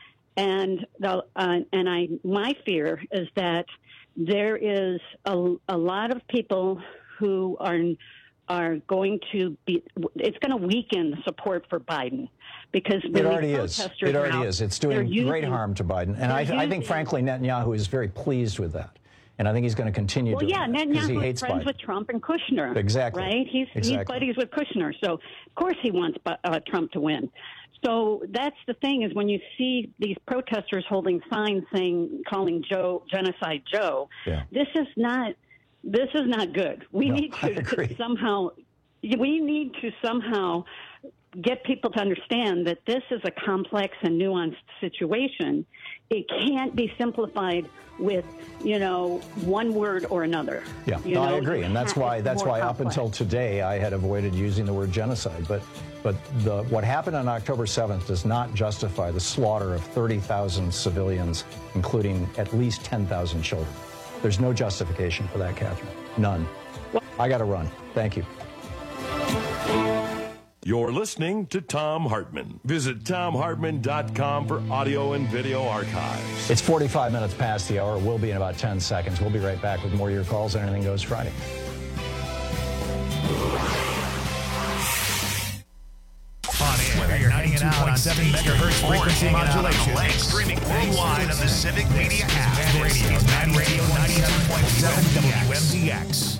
And the, uh, and I, my fear is that there is a, a lot of people who are are going to be. It's going to weaken the support for Biden because when It these already is. protesters It are already out, is. It's they're doing using, great harm to Biden. And I, they're I think, using- frankly, Netanyahu is very pleased with that. And I think he's going to continue Well, doing yeah, that because he Netanyahu is hates friends Biden. with Trump and Kushner. Exactly. Right? He's he's Exactly. buddies with Kushner, so of course he wants uh, Trump to win. So that's the thing is when you see these protesters holding signs saying calling Joe Genocide Joe, Yeah. this is not this is not good. We No, need I to, agree. to somehow we need to somehow get people to understand that this is a complex and nuanced situation. It can't be simplified with, you know, one word or another. Yeah, you no, know, I agree, and that's why that's why up until today I had avoided using the word genocide. But but the what happened on October seventh does not justify the slaughter of thirty thousand civilians, including at least ten thousand children. There's no justification for that, Catherine. None. I got to run. Thank you. You're listening to Thom Hartmann. Visit thom hartmann dot com for audio and video archives. It's forty-five minutes past the hour. We'll be in about ten seconds. We'll be right back with more of your calls on Anything Goes Friday. On air, you're hanging out on seven megahertz frequency modulation. Streaming worldwide on the Civic Media app. Mad Radio, Mad Radio ninety-two point seven W M D X.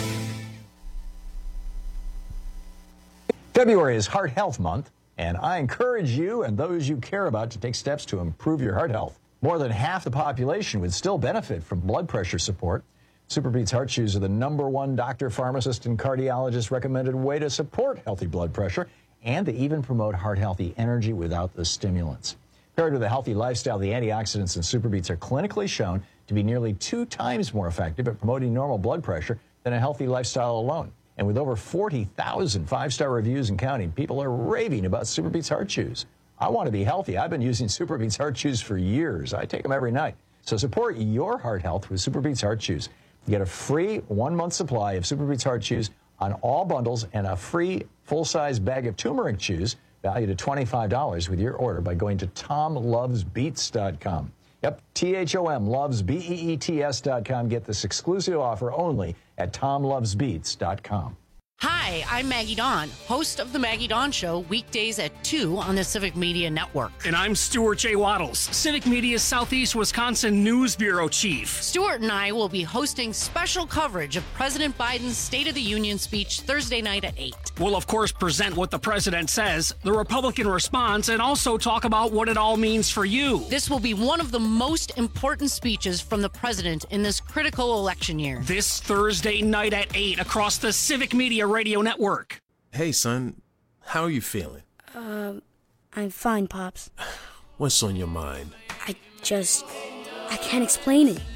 February is Heart Health Month, and I encourage you and those you care about to take steps to improve your heart health. More than half the population would still benefit from blood pressure support. SuperBeets Heart Chews are the number one doctor, pharmacist, and cardiologist recommended way to support healthy blood pressure, and they even promote heart-healthy energy without the stimulants. Paired with a healthy lifestyle, the antioxidants in SuperBeets are clinically shown to be nearly two times more effective at promoting normal blood pressure than a healthy lifestyle alone. And with over forty thousand five-star reviews and counting, people are raving about SuperBeets Heart Chews. I want to be healthy. I've been using SuperBeets Heart Chews for years. I take them every night. So support your heart health with SuperBeets Heart Chews. You get a free one-month supply of SuperBeets Heart Chews on all bundles and a free full-size bag of turmeric chews valued at twenty-five dollars with your order by going to tom loves beets dot com. Yep, T H O M, loves, B E E T S dot com. Get this exclusive offer only at tom loves beets dot com. Hi, I'm Maggie Dawn, host of The Maggie Dawn Show, weekdays at two on the Civic Media Network. And I'm Stuart J. Waddles, Civic Media's Southeast Wisconsin News Bureau Chief. Stuart and I will be hosting special coverage of President Biden's State of the Union speech Thursday night at eight. We'll, of course, present what the president says, the Republican response, and also talk about what it all means for you. This will be one of the most important speeches from the president in this critical election year. This Thursday night at eight across the Civic Media Radio Network. Hey, son, how are you feeling? Um, I'm fine, Pops. What's on your mind? I just... I can't explain it.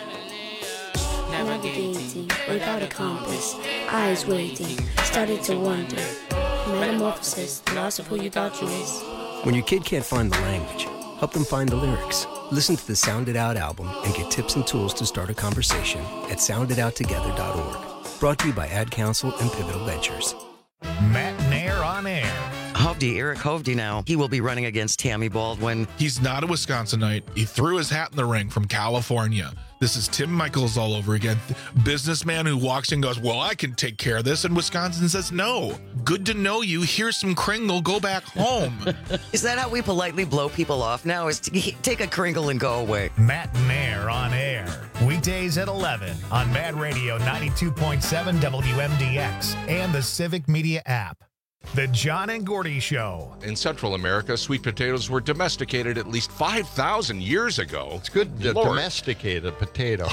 Navigating without a compass, eyes waiting, started to wonder. Metamorphosis, the loss of who you thought you was. When your kid can't find the language, help them find the lyrics. Listen to the Sound It Out album and get tips and tools to start a conversation at sound it out together dot org. Brought to you by Ad Council and Pivotal Ventures. Matt Nair on air. Hovde, Eric Hovde now. He will be running against Tammy Baldwin. He's not a Wisconsinite. He threw his hat in the ring from California. This is Tim Michaels all over again. Businessman who walks in and goes, well, I can take care of this. And Wisconsin says, no. Good to know you. Here's some Kringle. Go back home. Is that how we politely blow people off now? Is to take a Kringle and go away? Matt Nair on air. Weekdays at eleven on Mad Radio ninety-two point seven W M D X and the Civic Media app. The John and Gordy Show. In Central America, sweet potatoes were domesticated at least five thousand years ago. It's good to Lord. domesticate a potato.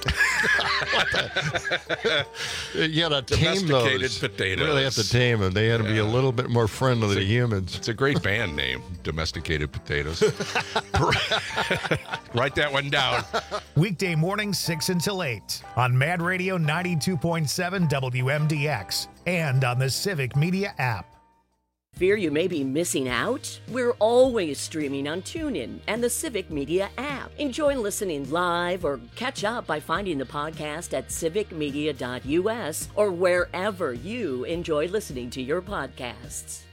You got to tame Domesticated those. potatoes. You really have to tame them. They had to be a little bit more friendly to humans. It's a great band name, Domesticated Potatoes. Write that one down. Weekday mornings six until eight on Mad Radio ninety-two point seven W M D X and on the Civic Media app. Fear you may be missing out? We're always streaming on TuneIn and the Civic Media app. Enjoy listening live or catch up by finding the podcast at civic media dot U S or wherever you enjoy listening to your podcasts.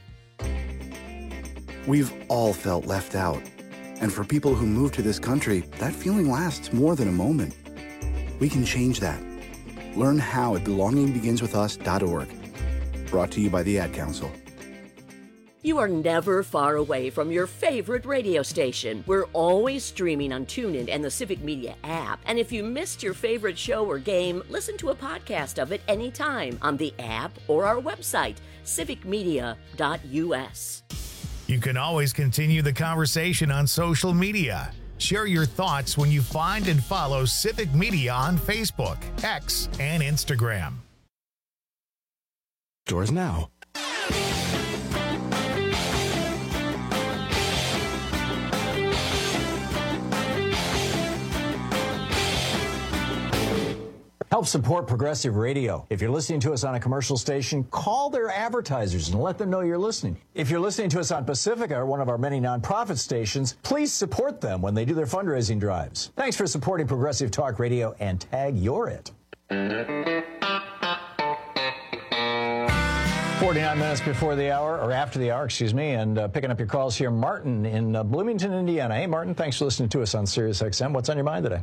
We've all felt left out. And for people who move to this country, that feeling lasts more than a moment. We can change that. Learn how at belonging begins with us dot org. Brought to you by the Ad Council. You are never far away from your favorite radio station. We're always streaming on TuneIn and the Civic Media app. And if you missed your favorite show or game, listen to a podcast of it anytime on the app or our website, civic media dot U S. You can always continue the conversation on social media. Share your thoughts when you find and follow Civic Media on Facebook, X, and Instagram. stores now. Help support Progressive Radio. If you're listening to us on a commercial station, call their advertisers and let them know you're listening. If you're listening to us on Pacifica, or one of our many nonprofit stations, please support them when they do their fundraising drives. Thanks for supporting Progressive Talk Radio, and tag you're it. forty-nine minutes before the hour, or after the hour, excuse me, and uh, picking up your calls here. Martin in uh, Bloomington, Indiana. Hey, Martin, thanks for listening to us on Sirius X M. What's on your mind today?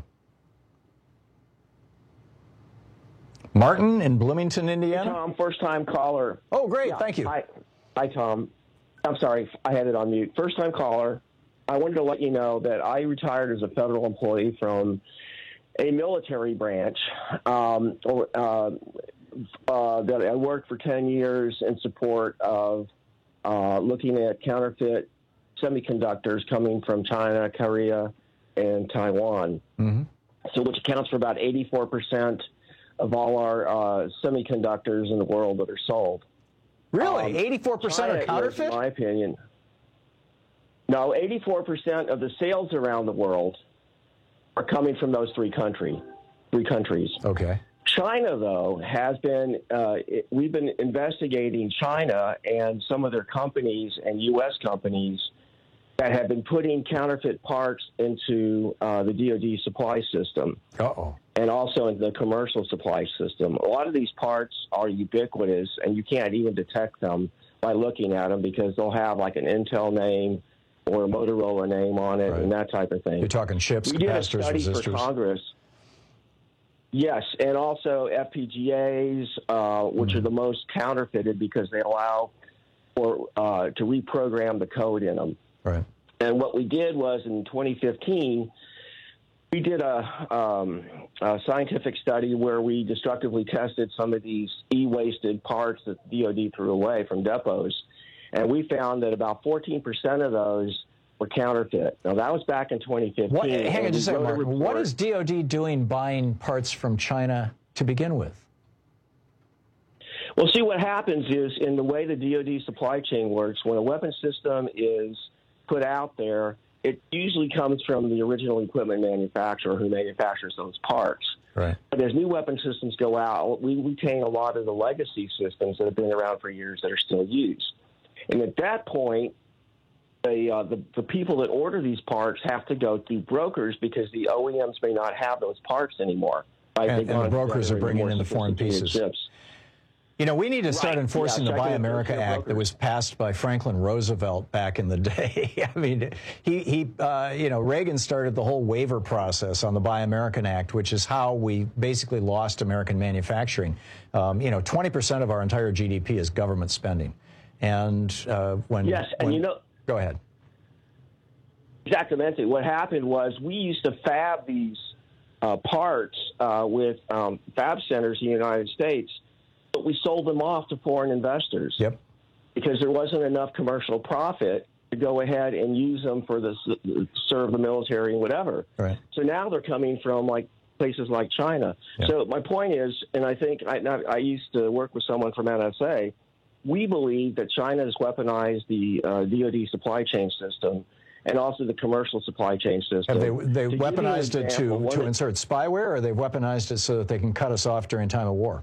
Martin in Bloomington, Indiana. Hey, Tom, first-time caller. Oh, great. Yeah, Thank you. Hi, hi, Tom. I'm sorry. I had it on mute. First-time caller. I wanted to let you know that I retired as a federal employee from a military branch um, or, uh, uh, that I worked for ten years in support of uh, looking at counterfeit semiconductors coming from China, Korea, and Taiwan. Mm-hmm. So which accounts for about eighty-four percent of all our uh, semiconductors in the world that are sold. Really? Um, eighty-four percent are counterfeit? Is, in my opinion. No, eighty-four percent of the sales around the world are coming from those three country, three countries. Okay. China, though, has been, uh, it, we've been investigating China and some of their companies and U S companies that have been putting counterfeit parts into uh, the D O D supply system. Uh-oh. And also in the commercial supply system. A lot of these parts are ubiquitous, and you can't even detect them by looking at them because they'll have like an Intel name or a Motorola name on it, right, and that type of thing. You're talking chips, we capacitors, did a study resistors. for Congress. Yes, and also F P G As, uh, which mm-hmm. are the most counterfeited because they allow for uh, to reprogram the code in them. Right. And what we did was in twenty fifteen, we did a, um, a scientific study where we destructively tested some of these e-wasted parts that the D O D threw away from depots, and we found that about fourteen percent of those were counterfeit. Now, that was back in twenty fifteen. What, hang on just a second, Mark. What is D O D doing buying parts from China to begin with? Well, see, what happens is in the way the D O D supply chain works, when a weapon system is put out there, it usually comes from the original equipment manufacturer who manufactures those parts. Right. But as new weapon systems go out, we retain a lot of the legacy systems that have been around for years that are still used. And at that point, the, uh, the, the people that order these parts have to go through brokers because the O E Ms may not have those parts anymore. Right? And, and the brokers are bringing in the foreign pieces. Chips. You know, we need to start right. enforcing yeah, the Buy America Act that was passed by Franklin Roosevelt back in the day. I mean, he, he uh, you know, Reagan started the whole waiver process on the Buy American Act, which is how we basically lost American manufacturing. Um, you know, twenty percent of our entire G D P is government spending. And uh, when... Yes, and when, you know... Go ahead. Exactly. What happened was we used to fab these uh, parts uh, with um, fab centers in the United States, but we sold them off to foreign investors. Yep. Because there wasn't enough commercial profit to go ahead and use them for the serve the military and whatever. Right. So now they're coming from like places like China. Yep. So my point is, and I think I, I used to work with someone from N S A. We believe that China has weaponized the uh, D O D supply chain system and also the commercial supply chain system. Have they, they to weaponized it to, to it, insert spyware, or they've weaponized it so that they can cut us off during time of war?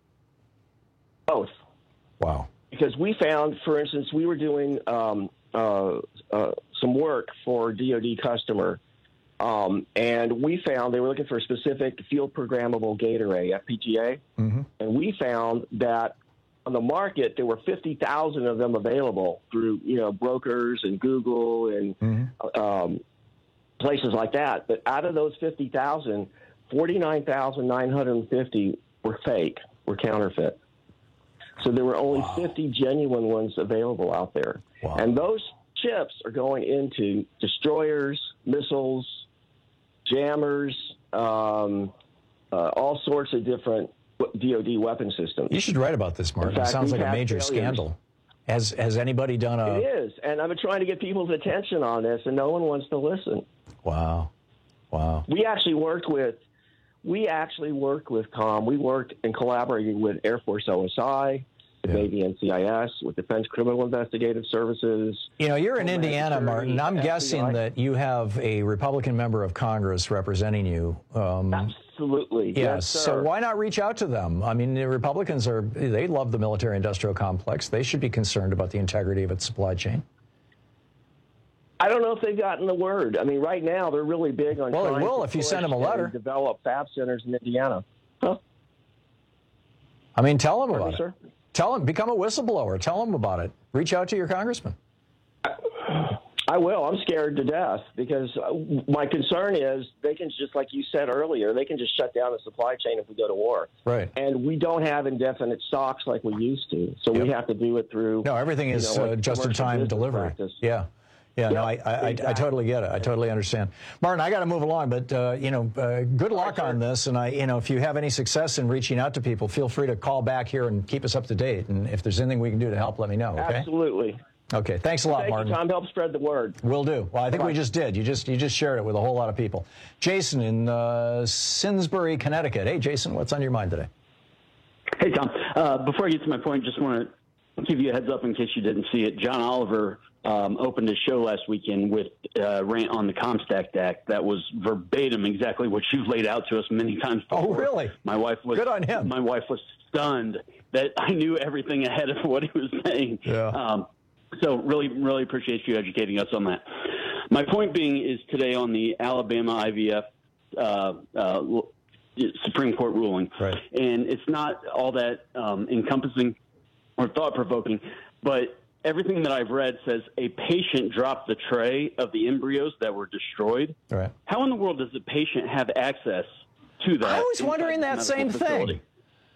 Both. Wow. Because we found, for instance, we were doing um, uh, uh, some work for a D O D customer, um, and we found they were looking for a specific field programmable gate array, F P G A, mm-hmm. and we found that on the market there were fifty thousand of them available through, you know, brokers and Google and mm-hmm. um, places like that. But out of those fifty thousand, forty-nine thousand nine hundred fifty were fake, were counterfeit. So there were only wow. fifty genuine ones available out there. Wow. And those chips are going into destroyers, missiles, jammers, um, uh, all sorts of different D O D weapon systems. You should write about this, Mark. Fact, it sounds like a major failures. scandal. Has has anybody done a... It is, and I've been trying to get people's attention on this, and no one wants to listen. Wow. Wow. We actually worked with, we actually worked with COM. We worked and collaborated with Air Force O S I, with Navy N C I S, with Defense Criminal Investigative Services. You know, you're in Homeland Indiana, Security, Martin. I'm F B I. guessing that you have a Republican member of Congress representing you. Um, Absolutely. Yeah, Yes, so sir. why not reach out to them? I mean, the Republicans are, they love the military-industrial complex. They should be concerned about the integrity of its supply chain. I don't know if they've gotten the word. I mean, right now they're really big on. Well, they trying will to if you push send them a and letter. Develop fab centers in Indiana. Huh? I mean, tell them Pardon about me, it. sir? Tell them, become a whistleblower. Tell them about it. Reach out to your congressman. I will. I'm scared to death because uh, my concern is they can just, like you said earlier, they can just shut down the supply chain if we go to war. Right. And we don't have indefinite stocks like we used to, so Yep. we have to do it through. No, everything you is know, uh, like just-in-time commercial business delivery. practice. Yeah. Yeah, no, I, Yep, I, I, I exactly. totally get it. I totally understand. Martin, I got to move along, but, uh, you know, uh, good luck on this. And, I, you know, if you have any success in reaching out to people, feel free to call back here and keep us up to date. And if there's anything we can do to help, let me know, okay? Absolutely. Okay, thanks a lot, Thank Martin. you, Tom. Help spread the word. Will do. Well, I think Bye. we just did. You just you just shared it with a whole lot of people. Jason in uh, Simsbury, Connecticut. Hey, Jason, what's on your mind today? Hey, Tom. Uh, before I get to my point, just want to give you a heads up in case you didn't see it. John Oliver um, opened his show last weekend with a rant on the Comstock Act that was verbatim exactly what you've laid out to us many times before. Oh, really? My wife was Good on him. My wife was stunned that I knew everything ahead of what he was saying. Yeah. Um, so really, really appreciate you educating us on that. My point being is today on the Alabama I V F uh, uh, Supreme Court ruling. Right. And it's not all that um, encompassing or thought-provoking, but everything that I've read says a patient dropped the tray of the embryos that were destroyed. Right. How in the world does the patient have access to that? I was inside wondering the that medical same facility? thing.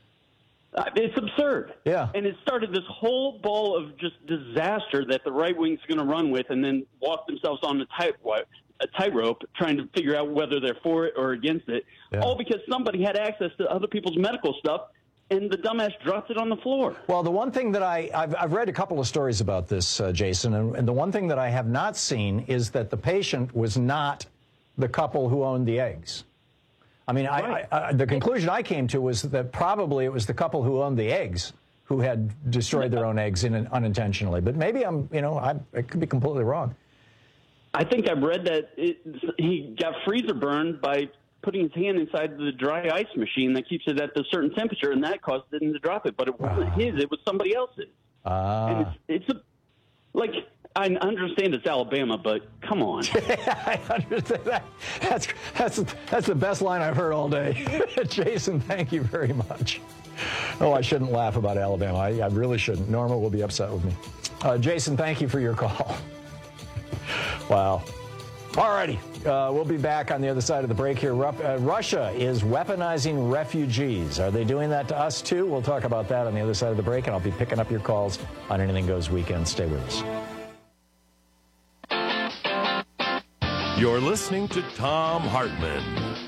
Uh, it's absurd. Yeah. And it started this whole ball of just disaster that the right wing's going to run with and then walk themselves on the tight a tightrope trying to figure out whether they're for it or against it, Yeah. all because somebody had access to other people's medical stuff and the dumbass dropped it on the floor. Well, the one thing that I, I've, I've read a couple of stories about this, uh, Jason, and, and the one thing that I have not seen is that the patient was not the couple who owned the eggs. I mean, I, I, I, the conclusion I came to was that probably it was the couple who owned the eggs who had destroyed their own eggs in, unintentionally. But maybe I'm, you know, I, I could be completely wrong. I think I've read that it, he got freezer burned by putting his hand inside the dry ice machine that keeps it at a certain temperature, and that caused him to drop it. But it wasn't his; it was somebody else's. Ah. And it's, it's a like I understand it's Alabama, but come on. I understand that. That's that's that's the best line I've heard all day. Jason, thank you very much. Oh, I shouldn't laugh about Alabama. I, I really shouldn't. Norma will be upset with me. Uh, Jason, thank you for your call. Wow. All righty. Uh, we'll be back on the other side of the break here. Ru- uh, Russia is weaponizing refugees. Are they doing that to us, too? We'll talk about that on the other side of the break, and I'll be picking up your calls on Anything Goes Weekend. Stay with us. You're listening to Thom Hartmann.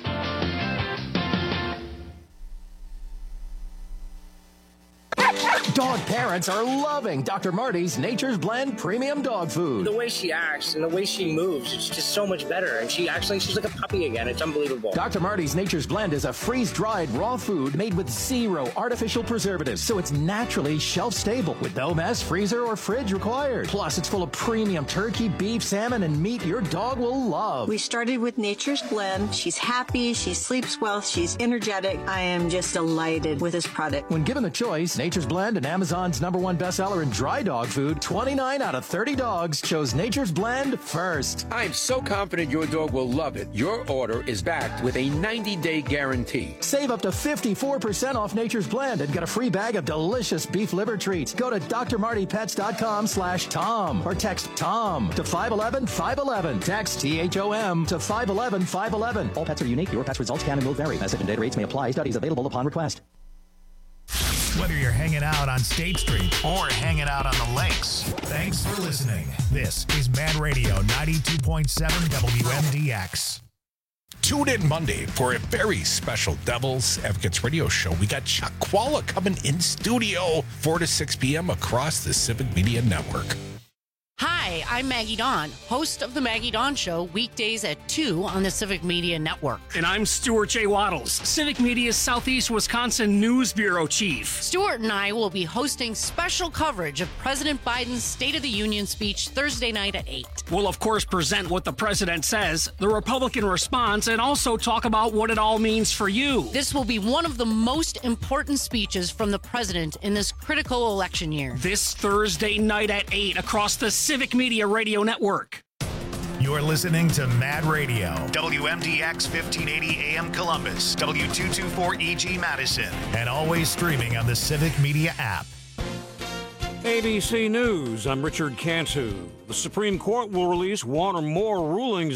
Dog parents are loving Doctor Marty's Nature's Blend Premium Dog Food. The way she acts and the way she moves, it's just so much better. And she acts like she's like a puppy again. It's unbelievable. Doctor Marty's Nature's Blend is a freeze-dried raw food made with zero artificial preservatives, so it's naturally shelf-stable with no mess, freezer, or fridge required. Plus, it's full of premium turkey, beef, salmon, and meat your dog will love. We started with Nature's Blend. She's happy, she sleeps well, she's energetic. I am just delighted with this product. When given the choice, Nature's Blend and Amazon's number one bestseller in dry dog food, twenty-nine out of thirty dogs chose Nature's Blend first. I'm so confident your dog will love it. Your order is backed with a ninety-day guarantee. Save up to fifty-four percent off Nature's Blend and get a free bag of delicious beef liver treats. Go to drmartypets.com slash Tom or text Tom to five one one, five one one. Text T H O M to five one one, five one one. All pets are unique. Your pet's results can and will vary. Message and data rates may apply. Studies available upon request. Whether you're hanging out on State Street or hanging out on the lakes, thanks for listening. This is Mad Radio ninety-two point seven W M D X. Tune in Monday for a very special Devil's Advocates radio show. We got Chuck Qualla coming in studio, four to six p.m. across the Civic Media Network. Hi, Hi, I'm Maggie Dawn, host of The Maggie Dawn Show, weekdays at two on the Civic Media Network. And I'm Stuart J. Waddles, Civic Media's Southeast Wisconsin News Bureau Chief. Stuart and I will be hosting special coverage of President Biden's State of the Union speech Thursday night at eight. We'll, of course, present what the president says, the Republican response, and also talk about what it all means for you. This will be one of the most important speeches from the president in this critical election year. This Thursday night at eight across the Civic Media Radio Network. You're listening to Mad Radio, W M D X fifteen eighty A M Columbus, W two twenty-four E G Madison, and always streaming on the Civic Media app. A B C News, I'm Richard Cantu. The Supreme Court will release one or more rulings